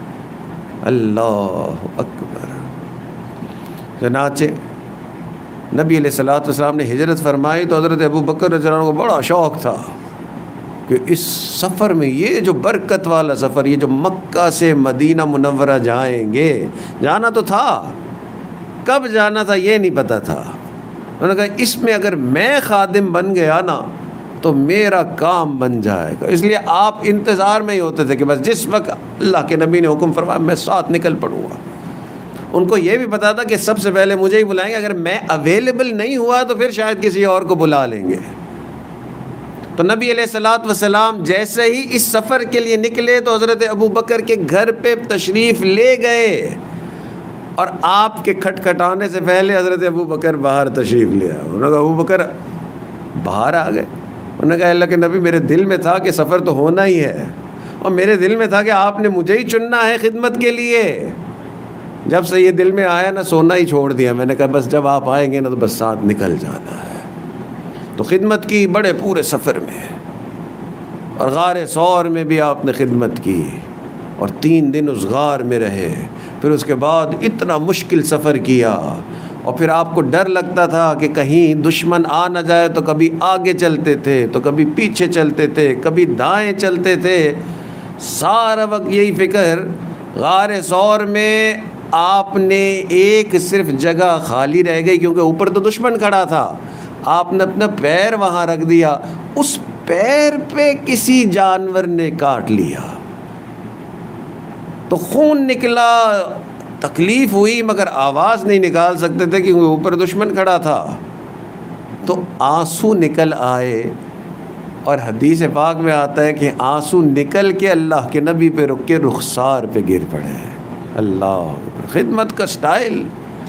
اللہ اکبر۔ چنانچہ نبی علیہ الصلوۃ والسلام نے ہجرت فرمائی تو حضرت ابو بکر رضی اللہ عنہ کو بڑا شوق تھا کہ اس سفر میں، یہ جو برکت والا سفر، یہ جو مکہ سے مدینہ منورہ جائیں گے، جانا تو تھا، کب جانا تھا یہ نہیں پتہ تھا۔ انہوں نے کہا اس میں اگر میں خادم بن گیا نا تو میرا کام بن جائے گا، اس لیے آپ انتظار میں ہی ہوتے تھے کہ بس جس وقت اللہ کے نبی نے حکم فرمایا میں ساتھ نکل پڑوں گا۔ ان کو یہ بھی پتا تھا کہ سب سے پہلے مجھے ہی بلائیں گے، اگر میں اویلیبل نہیں ہوا تو پھر شاید کسی اور کو بلا لیں گے۔ تو نبی علیہ الصلوۃ والسلام جیسے ہی اس سفر کے لیے نکلے تو حضرت ابو بکر کے گھر پہ تشریف لے گئے، اور آپ کے کھٹکھٹانے سے پہلے حضرت ابو بکر باہر تشریف لے آئے۔ انہوں نے کہا ابو بکر باہر آ گئے؟ انہوں نے کہا اللہ کے نبی میرے دل میں تھا کہ سفر تو ہونا ہی ہے، اور میرے دل میں تھا کہ آپ نے مجھے ہی چننا ہے خدمت کے لیے۔ جب سے یہ دل میں آیا نا سونا ہی چھوڑ دیا، میں نے کہا بس جب آپ آئیں گے نا تو بس ساتھ نکل جانا ہے۔ تو خدمت کی بڑے پورے سفر میں، اور غار ثور میں بھی آپ نے خدمت کی، اور تین دن اس غار میں رہے، پھر اس کے بعد اتنا مشکل سفر کیا، اور پھر آپ کو ڈر لگتا تھا کہ کہیں دشمن آ نہ جائے، تو کبھی آگے چلتے تھے تو کبھی پیچھے چلتے تھے، کبھی دائیں چلتے تھے، سارا وقت یہی فکر۔ غار ثور میں آپ نے ایک صرف جگہ خالی رہ گئی کیونکہ اوپر تو دشمن کھڑا تھا، آپ نے اپنا پیر وہاں رکھ دیا، اس پیر پہ کسی جانور نے کاٹ لیا تو خون نکلا، تکلیف ہوئی مگر آواز نہیں نکال سکتے تھے کیونکہ اوپر دشمن کھڑا تھا، تو آنسو نکل آئے، اور حدیث پاک میں آتا ہے کہ آنسو نکل کے اللہ کے نبی پہ رک کے رخسار پہ گر پڑے۔ اللہ خدمت کا سٹائل۔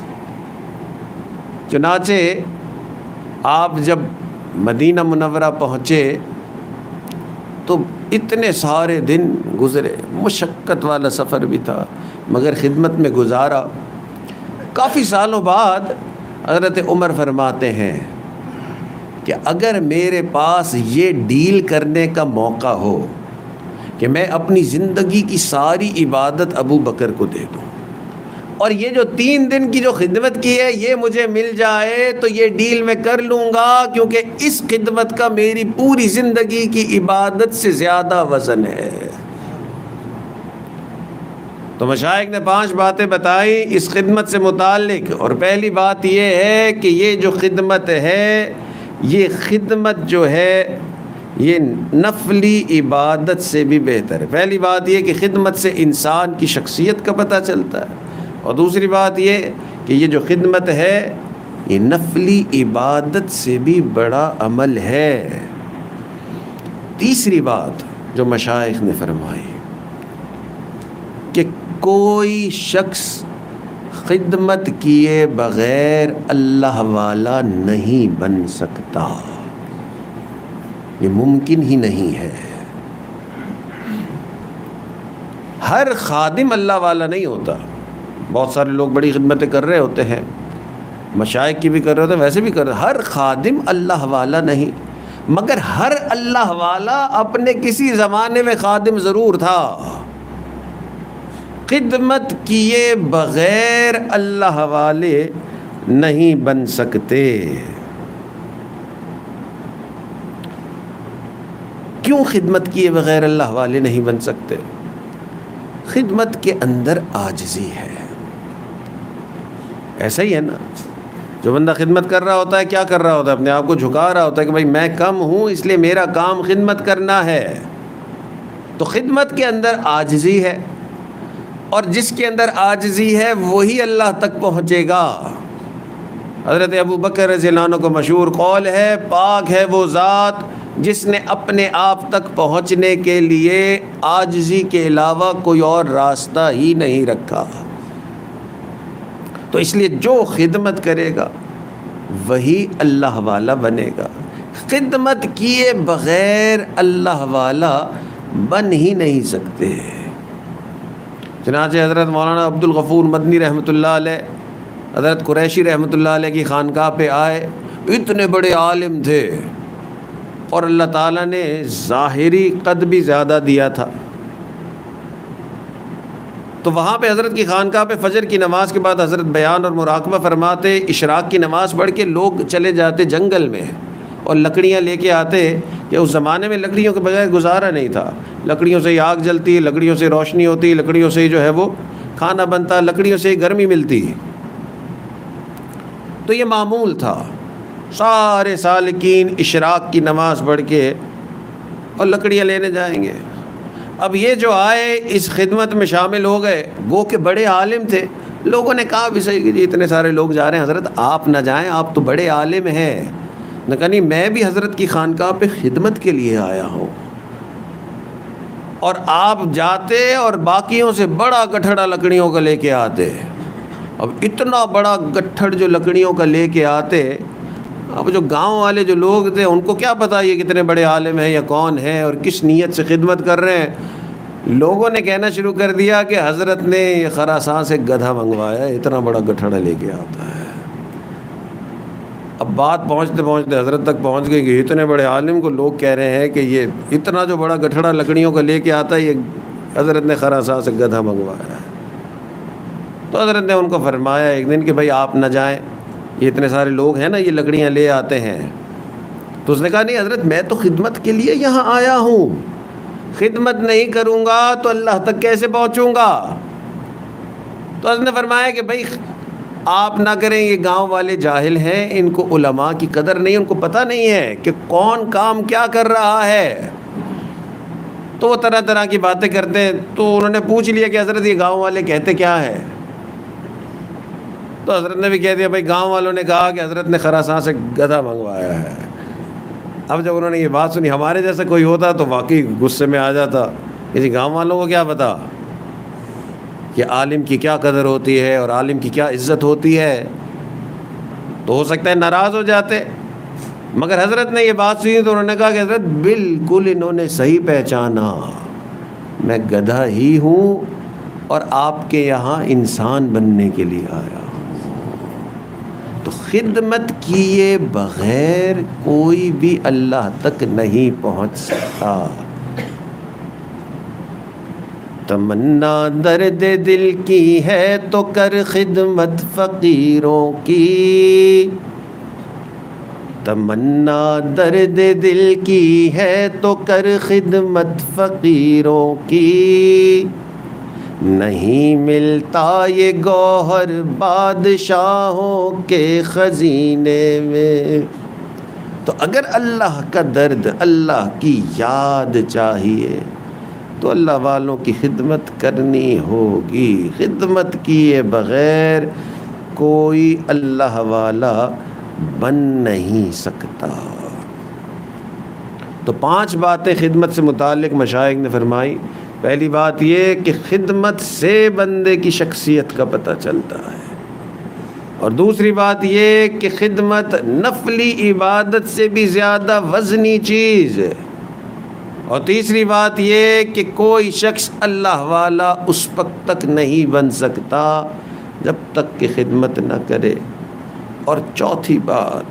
چنانچہ آپ جب مدینہ منورہ پہنچے تو اتنے سارے دن گزرے، مشقت والا سفر بھی تھا مگر خدمت میں گزارا۔ کافی سالوں بعد حضرت عمر فرماتے ہیں کہ اگر میرے پاس یہ ڈیل کرنے کا موقع ہو کہ میں اپنی زندگی کی ساری عبادت ابو بکر کو دے دوں، اور یہ جو تین دن کی جو خدمت کی ہے یہ مجھے مل جائے تو یہ ڈیل میں کر لوں گا، کیونکہ اس خدمت کا میری پوری زندگی کی عبادت سے زیادہ وزن ہے۔ تو مشائخ نے پانچ باتیں بتائی اس خدمت سے متعلق، اور پہلی بات یہ ہے کہ یہ جو خدمت ہے، یہ خدمت جو ہے یہ نفلی عبادت سے بھی بہتر ہے۔ پہلی بات یہ کہ خدمت سے انسان کی شخصیت کا پتہ چلتا ہے، اور دوسری بات یہ کہ یہ جو خدمت ہے یہ نفلی عبادت سے بھی بڑا عمل ہے۔ تیسری بات جو مشائخ نے فرمائی کہ کوئی شخص خدمت کیے بغیر اللہ والا نہیں بن سکتا، یہ ممکن ہی نہیں ہے۔ ہر خادم اللہ والا نہیں ہوتا۔ بہت سارے لوگ بڑی خدمتیں کر رہے ہوتے ہیں، مشائخ کی بھی کر رہے ہوتے ہیں، ویسے بھی کر رہے ہیں، ہر خادم اللہ والا نہیں، مگر ہر اللہ والا اپنے کسی زمانے میں خادم ضرور تھا۔ خدمت کیے بغیر اللہ والے نہیں بن سکتے۔ کیوں خدمت کیے بغیر اللہ والے نہیں بن سکتے؟ خدمت کے اندر عاجزی ہے۔ ایسا ہی ہے نا، جو بندہ خدمت کر رہا ہوتا ہے کیا کر رہا ہوتا ہے؟ اپنے آپ کو جھکا رہا ہوتا ہے کہ بھائی میں کم ہوں اس لیے میرا کام خدمت کرنا ہے۔ تو خدمت کے اندر عاجزی ہے، اور جس کے اندر عاجزی ہے وہی اللہ تک پہنچے گا۔ حضرت ابو بکر رضی اللہ عنہ کو مشہور قول ہے، پاک ہے وہ ذات جس نے اپنے آپ تک پہنچنے کے لیے عاجزی کے علاوہ کوئی اور راستہ ہی نہیں رکھا۔ تو اس لیے جو خدمت کرے گا وہی اللہ والا بنے گا۔ خدمت کیے بغیر اللہ والا بن ہی نہیں سکتے۔ چنانچہ حضرت مولانا عبد الغفور مدنی رحمۃ اللہ علیہ حضرت قریشی رحمۃ اللہ علیہ کی خانقاہ پہ آئے، اتنے بڑے عالم تھے اور اللہ تعالیٰ نے ظاہری قد بھی زیادہ دیا تھا۔ تو وہاں پہ حضرت کی خانقاہ پہ فجر کی نماز کے بعد حضرت بیان اور مراقبہ فرماتے، اشراق کی نماز پڑھ کے لوگ چلے جاتے جنگل میں اور لکڑیاں لے کے آتے، کہ اس زمانے میں لکڑیوں کے بغیر گزارا نہیں تھا۔ لکڑیوں سے ہی آگ جلتی، لکڑیوں سے روشنی ہوتی، لکڑیوں سے ہی جو ہے وہ کھانا بنتا، لکڑیوں سے ہی گرمی ملتی۔ تو یہ معمول تھا، سارے سالکین اشراق کی نماز پڑھ کے اور لکڑیاں لینے جائیں گے۔ اب یہ جو آئے اس خدمت میں شامل ہو گئے، وہ کہ بڑے عالم تھے، لوگوں نے کہا بھی صحیح کہ جی اتنے سارے لوگ جا رہے ہیں، حضرت آپ نہ جائیں، آپ تو بڑے عالم ہیں۔ نہ کہا نہیں، میں بھی حضرت کی خانقاہ پہ خدمت کے لیے آیا ہوں، اور آپ جاتے اور باقیوں سے بڑا گٹھڑا لکڑیوں کا لے کے آتے۔ اب اتنا بڑا گٹھڑ جو لکڑیوں کا لے کے آتے، اب جو گاؤں والے جو لوگ تھے ان کو کیا پتا یہ کتنے بڑے عالم ہیں یا کون ہیں اور کس نیت سے خدمت کر رہے ہیں۔ لوگوں نے کہنا شروع کر دیا کہ حضرت نے یہ خراساں سے گدھا منگوایا، اتنا بڑا گٹھڑا لے کے آتا ہے۔ اب بات پہنچتے پہنچتے حضرت تک پہنچ گئی کہ اتنے بڑے عالم کو لوگ کہہ رہے ہیں کہ یہ اتنا جو بڑا گٹھڑا لکڑیوں کا لے کے آتا ہے، یہ حضرت نے خراساں سے گدھا منگوایا ہے۔ تو حضرت نے ان کو فرمایا ایک دن کہ بھائی آپ نہ جائیں، یہ اتنے سارے لوگ ہیں نا، یہ لکڑیاں لے آتے ہیں۔ تو اس نے کہا نہیں حضرت، میں تو خدمت کے لیے یہاں آیا ہوں، خدمت نہیں کروں گا تو اللہ تک کیسے پہنچوں گا؟ تو حضرت نے فرمایا کہ بھائی آپ نہ کریں، یہ گاؤں والے جاہل ہیں، ان کو علماء کی قدر نہیں، ان کو پتہ نہیں ہے کہ کون کام کیا کر رہا ہے، تو وہ طرح طرح کی باتیں کرتے ہیں۔ تو انہوں نے پوچھ لیا کہ حضرت یہ گاؤں والے کہتے کیا ہے؟ تو حضرت نے بھی کہہ دیا بھائی گاؤں والوں نے کہا کہ حضرت نے خراساں سے گدھا منگوایا ہے۔ اب جب انہوں نے یہ بات سنی، ہمارے جیسا کوئی ہوتا تو واقعی غصے میں آ جاتا کہ جی گاؤں والوں کو کیا پتا کہ عالم کی کیا قدر ہوتی ہے اور عالم کی کیا عزت ہوتی ہے، تو ہو سکتا ہے ناراض ہو جاتے۔ مگر حضرت نے یہ بات سنی تو انہوں نے کہا کہ حضرت بالکل انہوں نے صحیح پہچانا، میں گدھا ہی ہوں اور آپ کے یہاں انسان بننے کے لیے آیا۔ تو خدمت کیے بغیر کوئی بھی اللہ تک نہیں پہنچ سکتا۔ تمنا درد دل کی ہے تو کر خدمت فقیروں کی، تمنا درد دل کی ہے تو کر خدمت فقیروں کی، نہیں ملتا یہ گوہر بادشاہوں کے خزینے میں۔ تو اگر اللہ کا درد، اللہ کی یاد چاہیے تو اللہ والوں کی خدمت کرنی ہوگی. خدمت کیے بغیر کوئی اللہ والا بن نہیں سکتا. تو پانچ باتیں خدمت سے متعلق مشائخ نے فرمائی. پہلی بات یہ کہ خدمت سے بندے کی شخصیت کا پتہ چلتا ہے، اور دوسری بات یہ کہ خدمت نفلی عبادت سے بھی زیادہ وزنی چیز ہے، اور تیسری بات یہ کہ کوئی شخص اللہ والا اس وقت تک نہیں بن سکتا جب تک کہ خدمت نہ کرے. اور چوتھی بات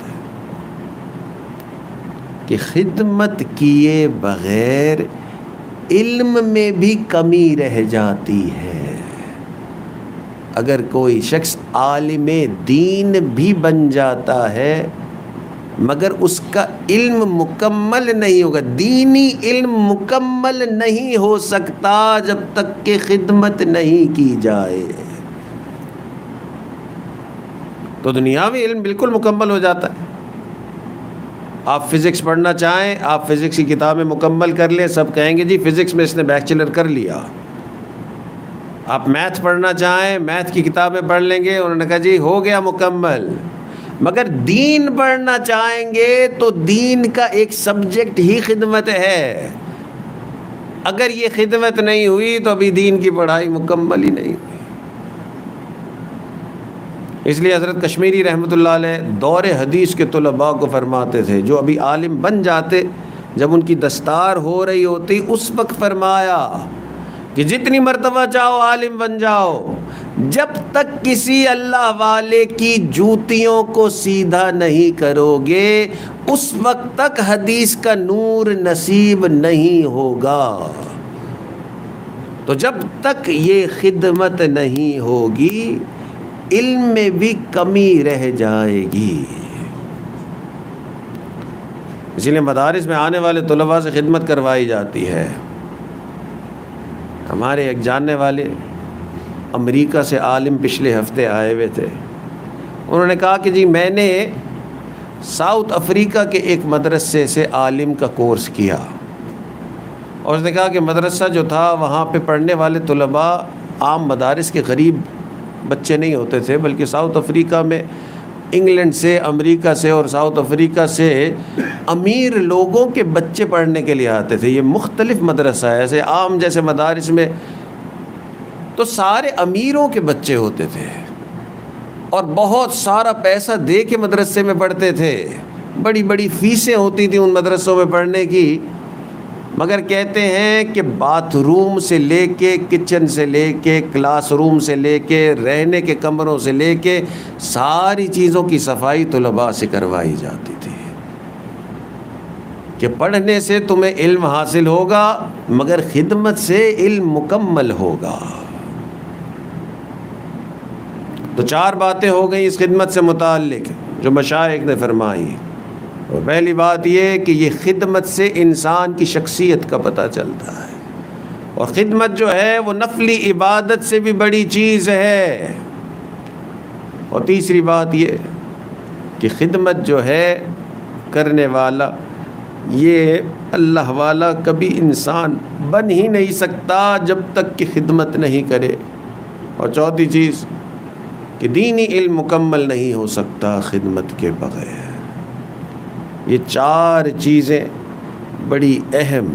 کہ خدمت کیے بغیر علم میں بھی کمی رہ جاتی ہے. اگر کوئی شخص عالم دین بھی بن جاتا ہے مگر اس کا علم مکمل نہیں ہوگا، دینی علم مکمل نہیں ہو سکتا جب تک کہ خدمت نہیں کی جائے. تو دنیاوی علم بالکل مکمل ہو جاتا ہے. آپ فزکس پڑھنا چاہیں، آپ فزکس کی کتابیں مکمل کر لیں، سب کہیں گے جی فزکس میں اس نے بیچلر کر لیا. آپ میتھ پڑھنا چاہیں، میتھ کی کتابیں پڑھ لیں گے، انہوں نے کہا جی ہو گیا مکمل. مگر دین پڑھنا چاہیں گے تو دین کا ایک سبجیکٹ ہی خدمت ہے. اگر یہ خدمت نہیں ہوئی تو ابھی دین کی پڑھائی مکمل ہی نہیں ہوئی. اس لیے حضرت کشمیری رحمۃ اللہ علیہ دور حدیث کے طلباء کو فرماتے تھے، جو ابھی عالم بن جاتے، جب ان کی دستار ہو رہی ہوتی اس وقت فرمایا کہ جتنی مرتبہ چاہو عالم بن جاؤ، جب تک کسی اللہ والے کی جوتیوں کو سیدھا نہیں کرو گے اس وقت تک حدیث کا نور نصیب نہیں ہوگا. تو جب تک یہ خدمت نہیں ہوگی علم میں بھی کمی رہ جائے گی. اسی لیے مدارس میں آنے والے طلباء سے خدمت کروائی جاتی ہے. ہمارے ایک جاننے والے امریکہ سے عالم پچھلے ہفتے آئے ہوئے تھے. انہوں نے کہا کہ جی میں نے ساؤتھ افریقہ کے ایک مدرسے سے عالم کا کورس کیا، اور اس نے کہا کہ مدرسہ جو تھا وہاں پہ پڑھنے والے طلباء عام مدارس کے غریب بچے نہیں ہوتے تھے، بلکہ ساؤتھ افریقہ میں انگلینڈ سے، امریکہ سے اور ساؤتھ افریقہ سے امیر لوگوں کے بچے پڑھنے کے لیے آتے تھے. یہ مختلف مدرسہ ہے، ایسے عام جیسے مدارس میں تو سارے امیروں کے بچے ہوتے تھے اور بہت سارا پیسہ دے کے مدرسے میں پڑھتے تھے. بڑی بڑی فیسیں ہوتی تھیں ان مدرسوں میں پڑھنے کی. مگر کہتے ہیں کہ باتھ روم سے لے کے، کچن سے لے کے، کلاس روم سے لے کے، رہنے کے کمروں سے لے کے ساری چیزوں کی صفائی طلباء سے کروائی جاتی تھی کہ پڑھنے سے تمہیں علم حاصل ہوگا مگر خدمت سے علم مکمل ہوگا. تو چار باتیں ہو گئیں اس خدمت سے متعلق جو مشائخ نے فرمائی. اور پہلی بات یہ کہ یہ خدمت سے انسان کی شخصیت کا پتہ چلتا ہے، اور خدمت جو ہے وہ نفلی عبادت سے بھی بڑی چیز ہے. اور تیسری بات یہ کہ خدمت جو ہے کرنے والا، یہ اللہ والا کبھی انسان بن ہی نہیں سکتا جب تک کہ خدمت نہیں کرے. اور چوتھی چیز کہ دینی علم مکمل نہیں ہو سکتا خدمت کے بغیر. یہ چار چیزیں بڑی اہم.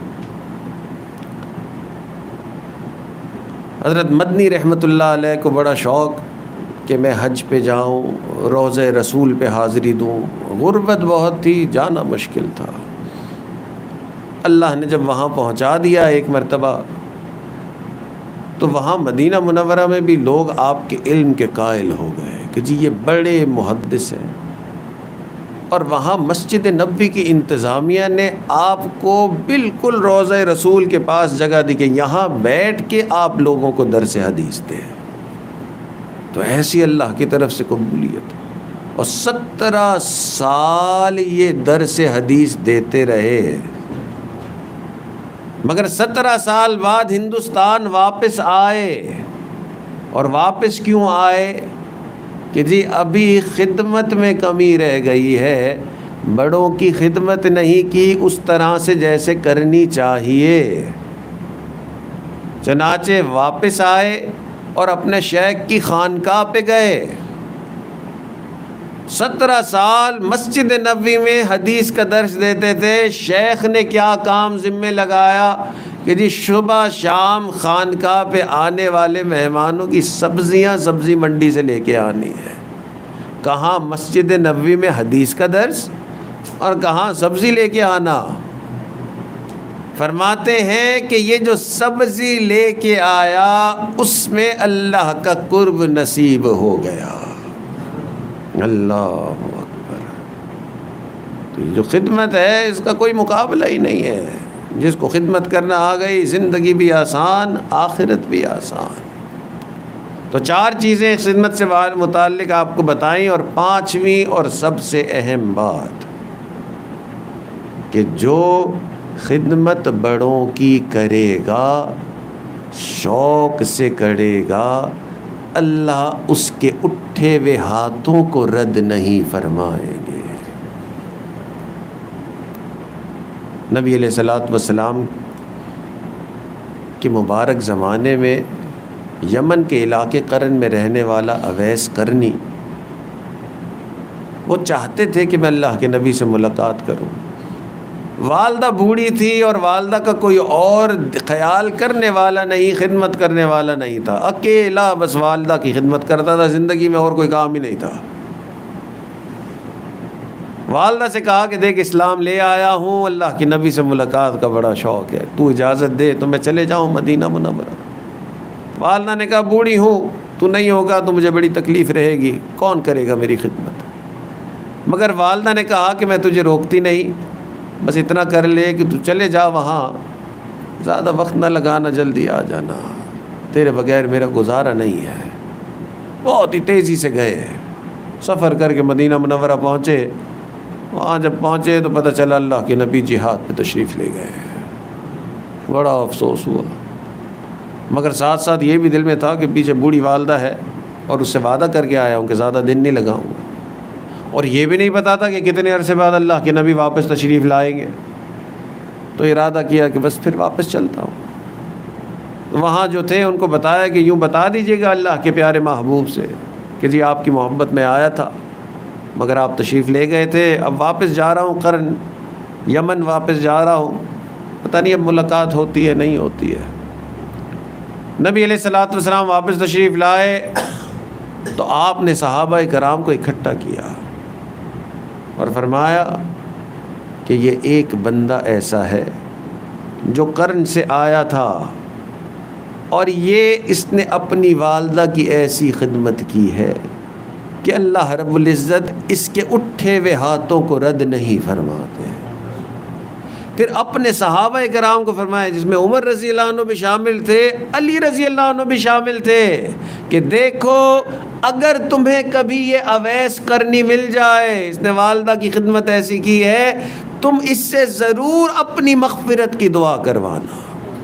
حضرت مدنی رحمۃ اللہ علیہ کو بڑا شوق کہ میں حج پہ جاؤں، روضہ رسول پہ حاضری دوں. غربت بہت تھی، جانا مشکل تھا. اللہ نے جب وہاں پہنچا دیا ایک مرتبہ تو وہاں مدینہ منورہ میں بھی لوگ آپ کے علم کے قائل ہو گئے کہ جی یہ بڑے محدث ہیں. اور وہاں مسجد نبوی کی انتظامیہ نے آپ کو بالکل روضہ رسول کے پاس جگہ دی کہ یہاں بیٹھ کے آپ لوگوں کو درس حدیث دیں. تو ایسی اللہ کی طرف سے قبولیت. اور سترہ سال یہ درس حدیث دیتے رہے. مگر سترہ سال بعد ہندوستان واپس آئے. اور واپس کیوں آئے؟ کہ جی ابھی خدمت میں کمی رہ گئی ہے. بڑوں کی خدمت نہیں کی اس طرح سے جیسے کرنی چاہیے۔ چنانچہ واپس آئے اور اپنے شیخ کی خانقاہ پہ گئے۔ سترہ سال مسجد نبوی میں حدیث کا درس دیتے تھے۔ شیخ نے کیا کام ذمہ لگایا کہ جی صبح شام خانقاہ پہ آنے والے مہمانوں کی سبزیاں سبزی منڈی سے لے کے آنی ہے۔ کہاں مسجد نبوی میں حدیث کا درس اور کہاں سبزی لے کے آنا۔ فرماتے ہیں کہ یہ جو سبزی لے کے آیا اس میں اللہ کا قرب نصیب ہو گیا۔ اللہ اکبر۔ تو یہ جو خدمت ہے اس کا کوئی مقابلہ ہی نہیں ہے۔ جس کو خدمت کرنا آ گئی زندگی بھی آسان، آخرت بھی آسان۔ تو چار چیزیں خدمت سے متعلق آپ کو بتائیں، اور پانچویں اور سب سے اہم بات کہ جو خدمت بڑوں کی کرے گا، شوق سے کرے گا، اللہ اس کے اٹھے ہوئے ہاتھوں کو رد نہیں فرمائیں گے۔ نبی علیہ الصلوۃ والسلام کے مبارک زمانے میں یمن کے علاقے قرن میں رہنے والا اویس قرنی، وہ چاہتے تھے کہ میں اللہ کے نبی سے ملاقات کروں۔ والدہ بوڑھی تھی اور والدہ کا کوئی اور خیال کرنے والا نہیں، خدمت کرنے والا نہیں تھا، اکیلا بس والدہ کی خدمت کرتا تھا، زندگی میں اور کوئی کام ہی نہیں تھا۔ والدہ سے کہا کہ دیکھ اسلام لے آیا ہوں، اللہ کے نبی سے ملاقات کا بڑا شوق ہے، تو اجازت دے تو میں چلے جاؤں مدینہ منورہ۔ والدہ نے کہا بوڑھی ہوں، تو نہیں ہوگا تو مجھے بڑی تکلیف رہے گی، کون کرے گا میری خدمت؟ مگر والدہ نے کہا کہ میں تجھے روکتی نہیں، بس اتنا کر لے کہ تو چلے جا وہاں، زیادہ وقت نہ لگانا، جلدی آ جانا، تیرے بغیر میرا گزارا نہیں ہے۔ بہت ہی تیزی سے گئے، سفر کر کے مدینہ منورہ پہنچے۔ وہاں جب پہنچے تو پتہ چلا اللہ کے نبی جہاد پہ تشریف لے گئے۔ بڑا افسوس ہوا، مگر ساتھ ساتھ یہ بھی دل میں تھا کہ پیچھے بوڑھی والدہ ہے اور اس سے وعدہ کر کے آیا ہوں کہ زیادہ دن نہیں لگاؤں گا، اور یہ بھی نہیں پتا تھا کہ کتنے عرصے بعد اللہ کے نبی واپس تشریف لائیں گے۔ تو ارادہ کیا کہ بس پھر واپس چلتا ہوں۔ وہاں جو تھے ان کو بتایا کہ یوں بتا دیجیے گا اللہ کے پیارے محبوب سے کہ جی آپ کی محبت میں آیا تھا، مگر آپ تشریف لے گئے تھے، اب واپس جا رہا ہوں قرن، یمن واپس جا رہا ہوں، پتہ نہیں اب ملاقات ہوتی ہے نہیں ہوتی ہے۔ نبی علیہ الصلوۃ والسلام واپس تشریف لائے تو آپ نے صحابہ کرام کو اکٹھا کیا اور فرمایا کہ یہ ایک بندہ ایسا ہے جو قرن سے آیا تھا اور یہ اس نے اپنی والدہ کی ایسی خدمت کی ہے کہ اللہ رب العزت اس کے اٹھے ہوئے ہاتھوں کو رد نہیں فرماتے۔ پھر اپنے صحابہ کرام کو فرمایا، جس میں عمر رضی اللہ عنہ بھی شامل تھے، علی رضی اللہ عنہ بھی شامل تھے، کہ دیکھو اگر تمہیں کبھی یہ اویس قرنی مل جائے، اس نے والدہ کی خدمت ایسی کی ہے، تم اس سے ضرور اپنی مغفرت کی دعا کروانا۔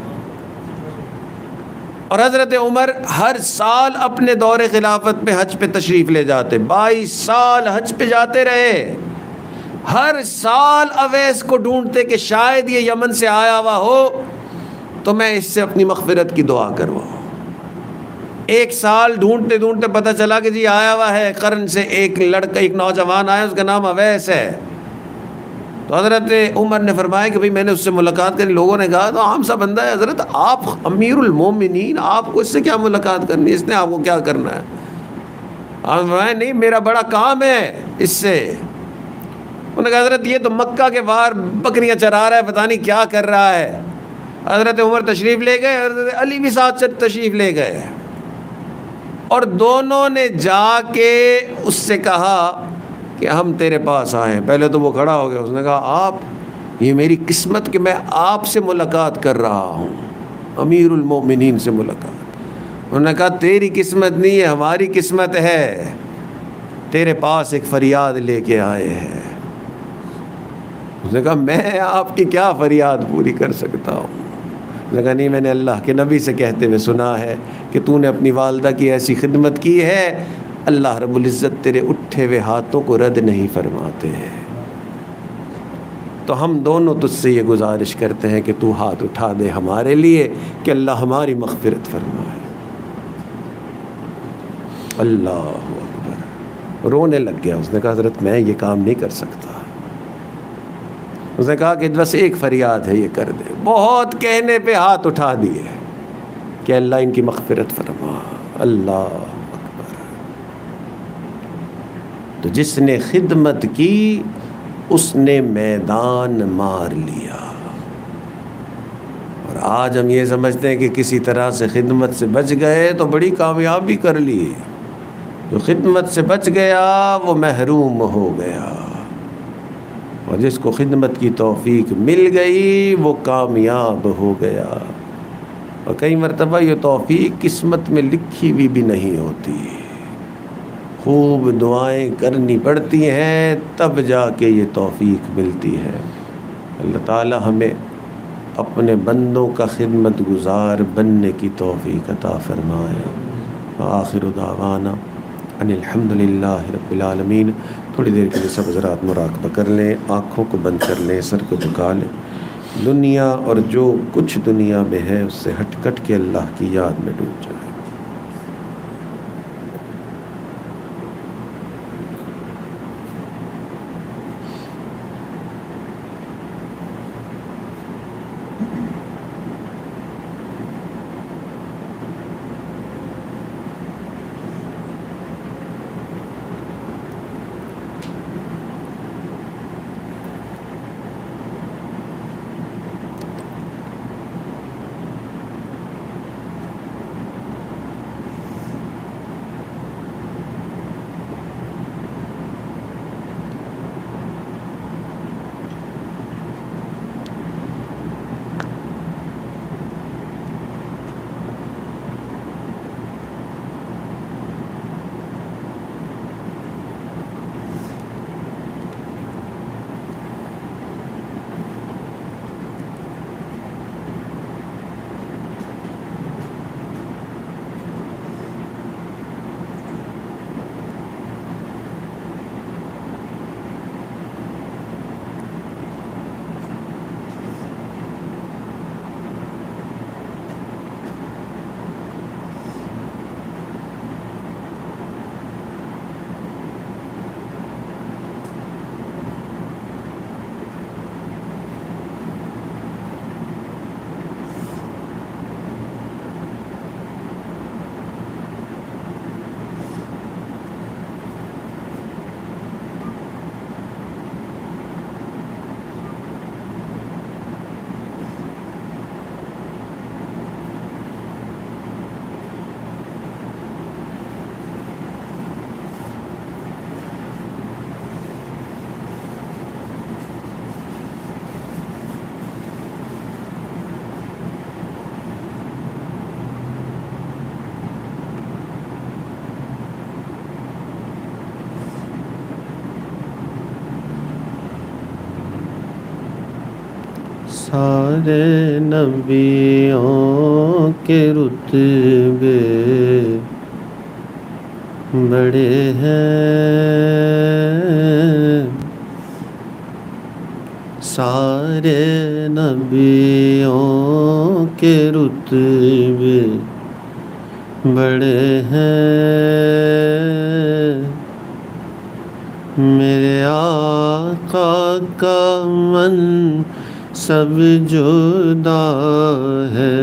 اور حضرت عمر ہر سال اپنے دور خلافت پہ حج پہ تشریف لے جاتے، بائیس سال حج پہ جاتے رہے، ہر سال اویس کو ڈھونڈتے کہ شاید یہ یمن سے آیا ہوا ہو تو میں اس سے اپنی مغفرت کی دعا کرواؤں۔ ایک سال ڈھونڈتے ڈھونڈتے پتہ چلا کہ جی آیا ہوا ہے قرن سے ایک لڑکا، ایک نوجوان آیا، اس کا نام اویس ہے۔ تو حضرت عمر نے فرمایا کہ بھئی میں نے اس سے ملاقات کری۔ لوگوں نے کہا تو عام سا بندہ ہے حضرت، آپ امیر المومنین، آپ کو اس سے کیا ملاقات کرنی ہے، اس نے آپ کو کیا کرنا ہے؟ آپ نے فرمایا نہیں میرا بڑا کام ہے اس سے۔ انہوں نے کہا حضرت یہ تو مکہ کے باہر بکریاں چرا رہا ہے، پتہ نہیں کیا کر رہا ہے۔ حضرت عمر تشریف لے گئے، حضرت علی بھی ساتھ تشریف لے گئے، اور دونوں نے جا کے اس سے کہا کہ ہم تیرے پاس آئے ہیں۔ پہلے تو وہ کھڑا ہو گیا، اس نے کہا آپ، یہ میری قسمت کہ میں آپ سے ملاقات کر رہا ہوں، امیر المومنین سے ملاقات۔ انہوں نے کہا تیری قسمت نہیں ہے، ہماری قسمت ہے، تیرے پاس ایک فریاد لے کے آئے ہیں۔ اس نے کہا میں آپ کی کیا فریاد پوری کر سکتا ہوں؟ اس نے کہا نہیں، میں نے اللہ کے نبی سے کہتے ہوئے سنا ہے کہ تو نے اپنی والدہ کی ایسی خدمت کی ہے، اللہ رب العزت تیرے اٹھے ہوئے ہاتھوں کو رد نہیں فرماتے ہیں۔ تو ہم دونوں تجھ سے یہ گزارش کرتے ہیں کہ تو ہاتھ اٹھا دے ہمارے لیے کہ اللہ ہماری مغفرت فرمائے۔ اللہ اکبر، رونے لگ گیا۔ اس نے کہا حضرت میں یہ کام نہیں کر سکتا۔ اس نے کہا کہ بس ایک فریاد ہے، یہ کر دے۔ بہت کہنے پہ ہاتھ اٹھا دیے کہ اللہ ان کی مغفرت فرما۔ اللہ اکبر۔ تو جس نے خدمت کی اس نے میدان مار لیا۔ اور آج ہم یہ سمجھتے ہیں کہ کسی طرح سے خدمت سے بچ گئے تو بڑی کامیابی کر لی۔ جو خدمت سے بچ گیا وہ محروم ہو گیا، اور جس کو خدمت کی توفیق مل گئی وہ کامیاب ہو گیا۔ اور کئی مرتبہ یہ توفیق قسمت میں لکھی ہوئی بھی نہیں ہوتی، خوب دعائیں کرنی پڑتی ہیں تب جا کے یہ توفیق ملتی ہے۔ اللہ تعالی ہمیں اپنے بندوں کا خدمت گزار بننے کی توفیق عطا فرمائے۔ آخر دعوانا ان الحمد للہ رب العالمین۔ تھوڑی دیر کے لیے سب حضرات مراقبہ کر لیں، آنکھوں کو بند کر لیں، سر کو جھکا لیں۔ دنیا اور جو کچھ دنیا میں ہے اس سے ہٹ کٹ کے اللہ کی یاد میں ڈوب جائیں۔ سارے نبیوں کے رتبے بڑے ہیں، سارے نبیوں کے رتبے بڑے ہیں، میرے آقا کا من سب جدا ہے،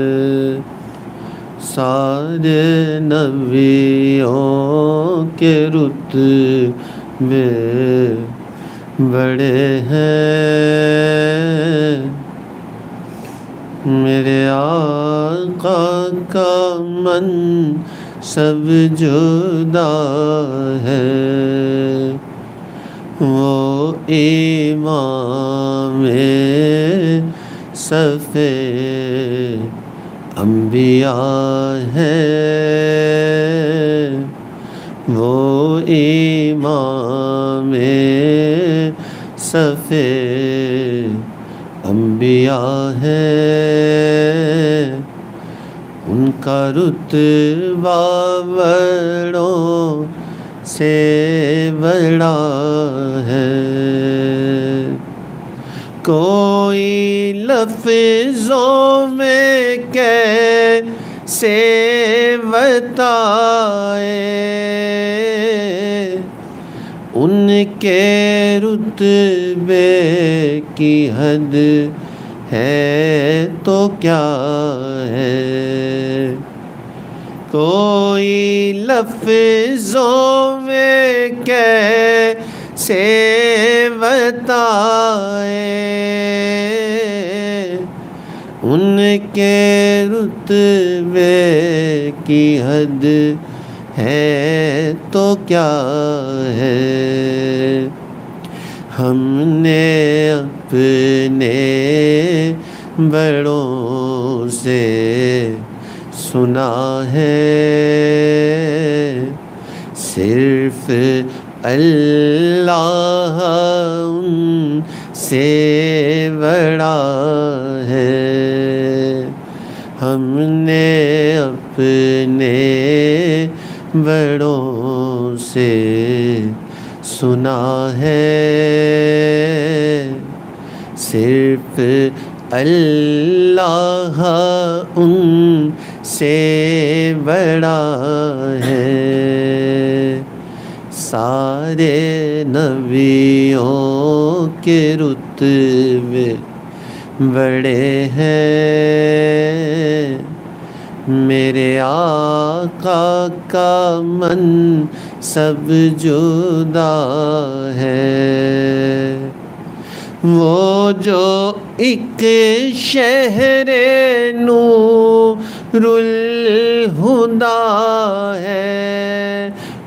سارے نبیوں کے رتبے بڑے ہیں، میرے آقا کا من سب جدا ہے، وہ امام صف انبیاء ہے، وہ امام صف انبیاء ہے، ان کا رتبہ بڑوں سے بڑا ہے، کوئی لفظوں میں کیسے بتائے ان کے رتبے کی حد ہے تو کیا ہے. کوئی لفظوں میں کیسے بتائے ان کے رتبے کی حد ہے تو کیا ہے. ہم نے اپنے بڑوں سے سنا ہے صرف اللہ ان سے بڑا ہے. ہم نے اپنے بڑوں سے سنا ہے صرف اللہ ان سے بڑا ہے. سارے نبیوں کے رتبے بڑے ہیں میرے آقا کا منصب جدا ہے. وہ جو ایک شہر نور الہدیٰ ہے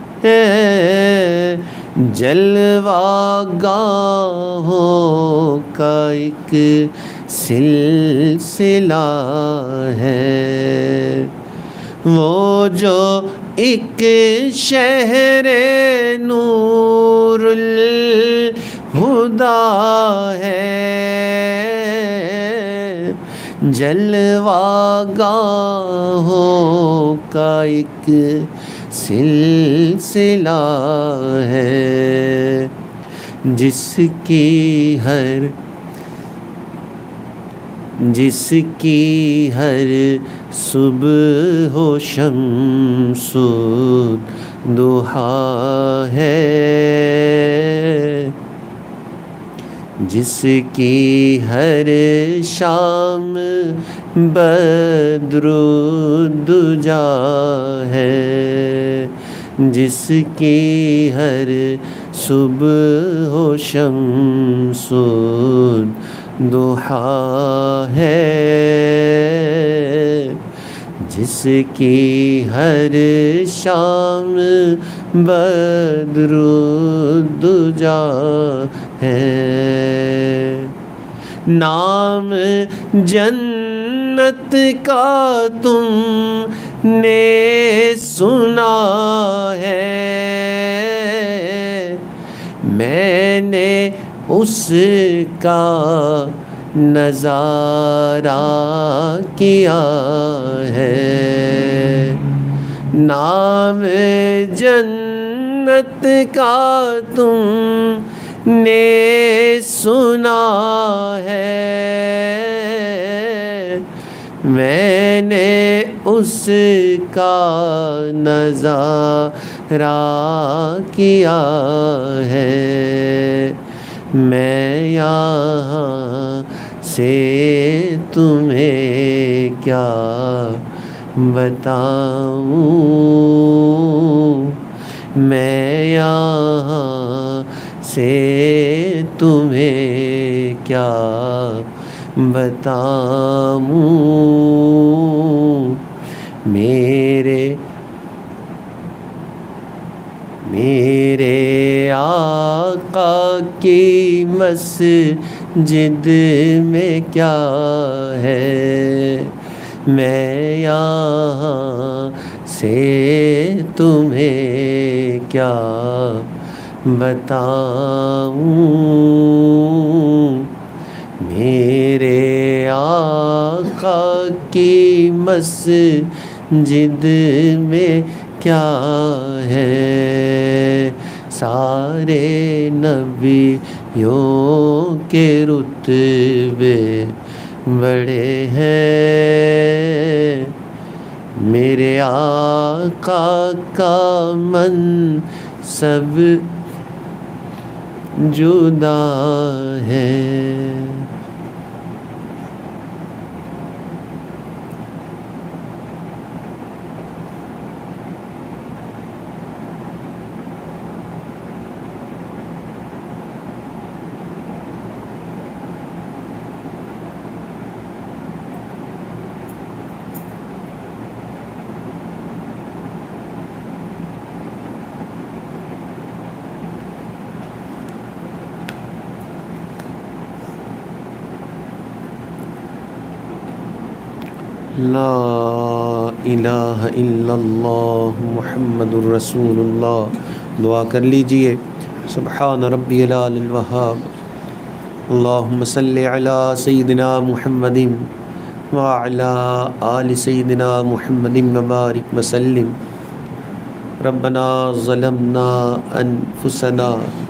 جلوہ گاہوں کا ایک سلسلہ ہے. وہ جو ایک شہر نور الہدیٰ ہے جلوہ گاہوں کا ایک سلسلہ ہے. جس کی ہر جس کی ہر صبح و شمس ضحیٰ ہے جس کی ہر شام بدر الدجا ہے جس کی ہر صبح و شمس ضحیٰ ہے جس کی ہر شام بدر الدجا ہے. نام جنت کا تم نے سنا ہے میں نے اس کا نظارہ کیا ہے. نام جنت کا تم نے سنا ہے میں نے اس کا نظارہ کیا ہے. میں یہاں سے تمہیں کیا بتاؤں میں یہاں سے تمہیں کیا بتاؤں. میرے میرے آقا کی مسجد میں کیا ہے میں یہاں سے تمہیں کیا بتاؤں. میرے آقا کی مسجد میں کیا ہے سارے نبیوں کے رتبے بڑے ہیں، میرے آقا کا منصب جدا ہے۔ لا الہ الا اللہ محمد الرسول اللہ۔ دعا کر لیجئے۔ سبحان ربی العلی الوہاب، اللہم صلی علی سیدنا محمد وعلی آل سیدنا محمد وبارک وسلم۔ ربنا ظلمنا انفسنا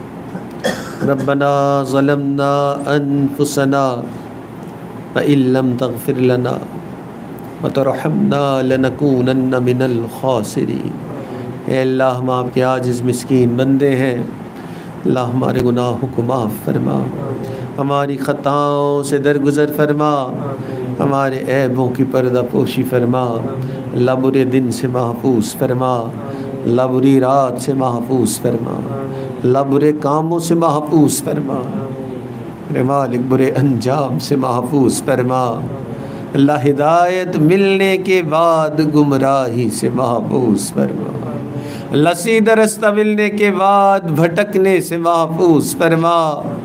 ربنا ظلمنا انفسنا وإن لم تغفر لنا وترحمنا لنکونن من الخاسرین۔ اے اللہ ہم آپ کے عاجز مسکین بندے ہیں، اللہ ہمارے گناہوں کو معاف فرما، ہماری خطاؤں سے درگزر فرما، ہمارے عیبوں کی پردہ پوشی فرما، اللہ برے دن سے محفوظ فرما، اللہ بری رات سے محفوظ فرما، اللہ برے کاموں سے محفوظ فرما، میرے مالک برے انجام سے محفوظ فرما، اللہ ہدایت ملنے کے بعد گمراہی سے محفوظ فرما، اللہ سیدھا رستہ ملنے کے بعد بھٹکنے سے محفوظ فرما،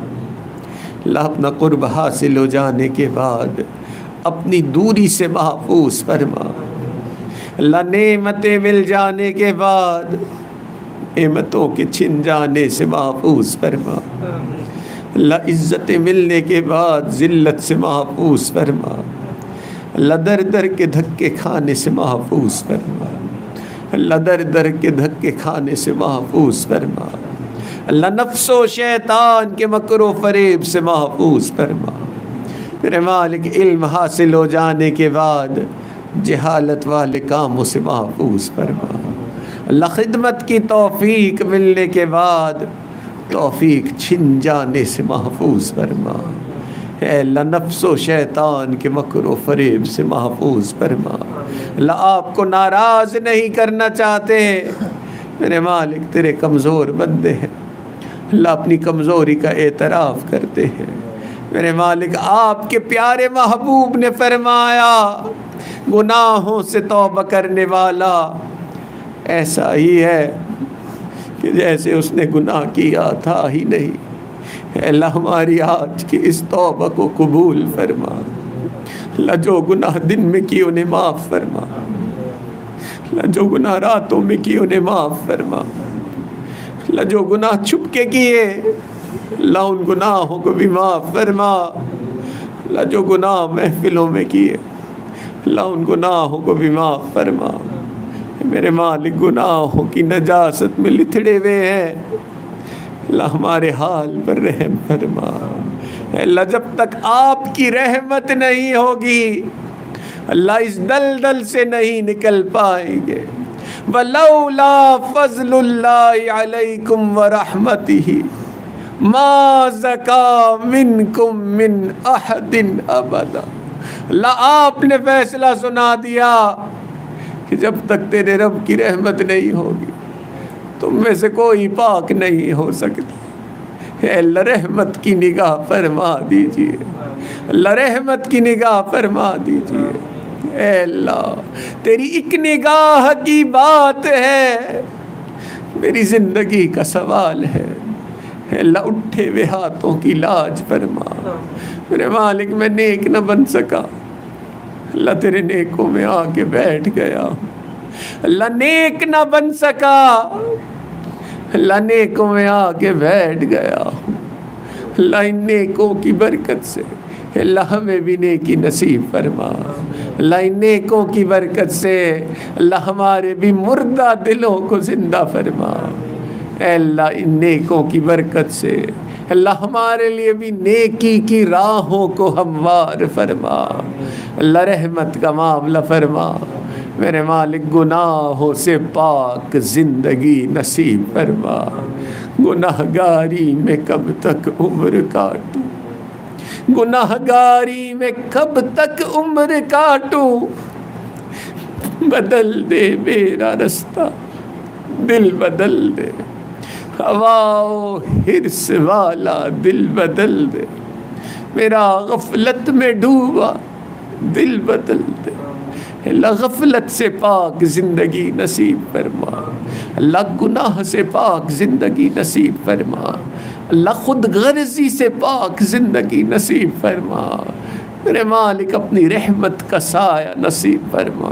اللہ اپنا قرب حاصل ہو جانے کے بعد اپنی دوری سے محفوظ فرما، اللہ نعمتیں مل جانے کے بعد نعمتوں کے چھن جانے سے محفوظ فرما، اللہ عزتیں ملنے کے بعد ذلت سے محفوظ فرما، اللہ در در کے دھکے کھانے سے محفوظ فرما، اللہ در در کے دھکے کھانے سے محفوظ فرما، اللہ نفس و شیطان کے مکر و فریب سے محفوظ فرما، میرے مالک علم حاصل ہو جانے کے بعد جہالت والے کاموں سے محفوظ فرما، اللہ خدمت کی توفیق ملنے کے بعد توفیق چھن جانے سے محفوظ فرما، اے اللہ نفس و شیطان کے مکر و فریب سے محفوظ فرما، اللہ آپ کو ناراض نہیں کرنا چاہتے، میرے مالک تیرے کمزور بندے ہیں، اللہ اپنی کمزوری کا اعتراف کرتے ہیں، میرے مالک آپ کے پیارے محبوب نے فرمایا گناہوں سے توبہ کرنے والا ایسا ہی ہے کہ جیسے اس نے گناہ کیا تھا ہی نہیں۔ اے اللہ ہماری آج کی اس توبہ کو قبول فرما، اللہ جو گناہ دن میں کی انہیں معاف فرما، اللہ جو گناہ راتوں میں کی انہیں معاف فرما، اللہ جو گناہ چھپ کے کیے اللہ ان گناہوں کو بھی معاف فرما، اللہ جو گناہ محفلوں میں کیے اللہ ان گناہوں کو بھی معاف فرما، میرے مالک گناہوں کی نجاست میں لتھڑے ہوئے ہیں، اللہ ہمارے حال پر رحم فرما، اللہ جب تک آپ کی رحمت نہیں ہوگی اللہ اس دلدل سے نہیں نکل پائیں گے۔ وَلَوْلَا فَضْلُ اللَّهِ عَلَيْكُمْ وَرَحْمَتِهِ مَا زَكَى مِنْكُمْ مِنْ أَحَدٍ أَبَدًا۔ اللہ آپ نے فیصلہ سنا دیا کہ جب تک تیرے رب کی رحمت نہیں ہوگی تم میں سے کوئی پاک نہیں ہو سکتا۔ اے اللہ رحمت کی نگاہ فرما دیجئے، اللہ رحمت کی نگاہ فرما دیجئے، اے اللہ تیری ایک نگاہ کی بات ہے، میری زندگی کا سوال ہے، اے اللہ اٹھے ہوئے ہاتھوں کی لاج فرما، میرے مالک میں نیک نہ بن سکا اللہ تیرے نیکوں میں آ کے بیٹھ گیا، اللہ نیک نہ بن سکا اللہ نیکوں میں آ کے بیٹھ گیا، اللہ ان نیکوں کی برکت سے اللہ ہمیں بھی نیکی نصیب فرما، اللہ ان نیکوں کی برکت سے اللہ ہمارے بھی مردہ دلوں کو زندہ فرما، اے اللہ ان نیکوں کی برکت سے اللہ ہمارے لیے بھی نیکی کی راہوں کو ہموار فرما، اللہ رحمت کا معاملہ فرما، میرے مالک گناہوں سے پاک زندگی نصیب فرما، گناہ گاری میں کب تک عمر کاٹوں، گناہ گاری میں کب تک عمر کاٹوں، بدل دے میرا رستہ، دل بدل دے، ہوا و حرص والا دل بدل دے، میرا غفلت میں ڈوبا دل بدل دے، اللہ غفلت سے پاک زندگی نصیب فرما، اللہ گناہ سے پاک زندگی نصیب فرما، اللہ خود غرضی سے پاک زندگی نصیب فرما، میرے مالک اپنی رحمت کا سایہ نصیب فرما،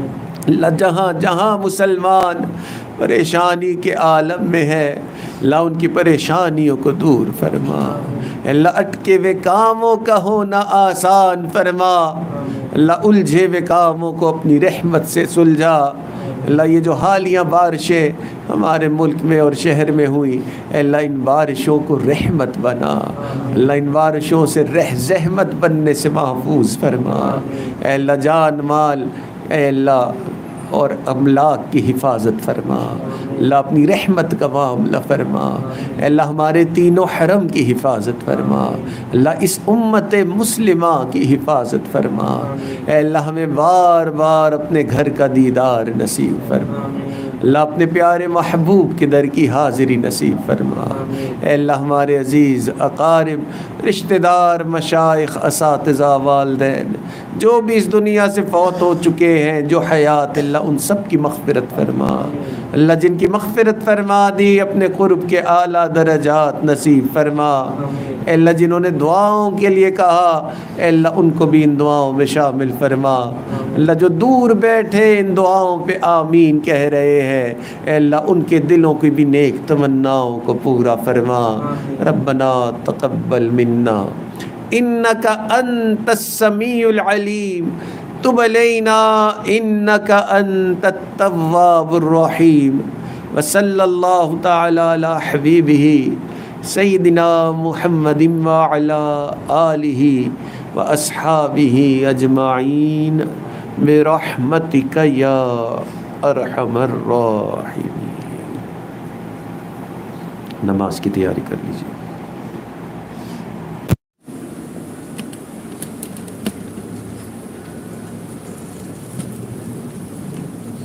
اللہ جہاں جہاں مسلمان پریشانی کے عالم میں ہے اللہ ان کی پریشانیوں کو دور فرما، اللہ اٹکے ہوئے کاموں کا ہونا آسان فرما، اللہ الجھے ہوئے کاموں کو اپنی رحمت سے سلجھا، اللہ یہ جو حالیہ بارشیں ہمارے ملک میں اور شہر میں ہوئی اللہ ان بارشوں کو رحمت بنا، اللہ ان بارشوں سے رہ زحمت بننے سے محفوظ فرما، اے اللہ جان مال اے اللہ اور املاک کی حفاظت فرما، اللہ اپنی رحمت کا معاملہ فرما، اے اللہ ہمارے تینوں حرم کی حفاظت فرما، اللہ اس امت مسلمہ کی حفاظت فرما، اے اللہ ہمیں بار بار اپنے گھر کا دیدار نصیب فرما، اللہ اپنے پیارے محبوب کے در کی حاضری نصیب فرما، اے اللہ ہمارے عزیز اقارب رشتہ دار مشائخ اساتذہ والدین جو بھی اس دنیا سے فوت ہو چکے ہیں جو حیات اللہ ان سب کی مغفرت فرما، اللہ جن کی مغفرت فرما دی اپنے قرب کے اعلیٰ درجات نصیب فرما، اے اللہ جنہوں نے دعاؤں کے لیے کہا اے اللہ ان کو بھی ان دعاؤں میں شامل فرما، اللہ جو دور بیٹھے ان دعاؤں پہ آمین کہہ رہے ہیں اے اللہ ان کے دلوں کی بھی نیک تمناؤں کو پورا فرما، ربنا تقبل منا انک انت السمیع العلیم تب علینا انک انت التواب الرحیم، وصلی اللہ تعالی علی حبیبہ سیدنا محمد وعلی آلہ واصحابہ اجمعین برحمتک یا ارحم الراحمین۔ نماز کی تیاری کر لیجیے۔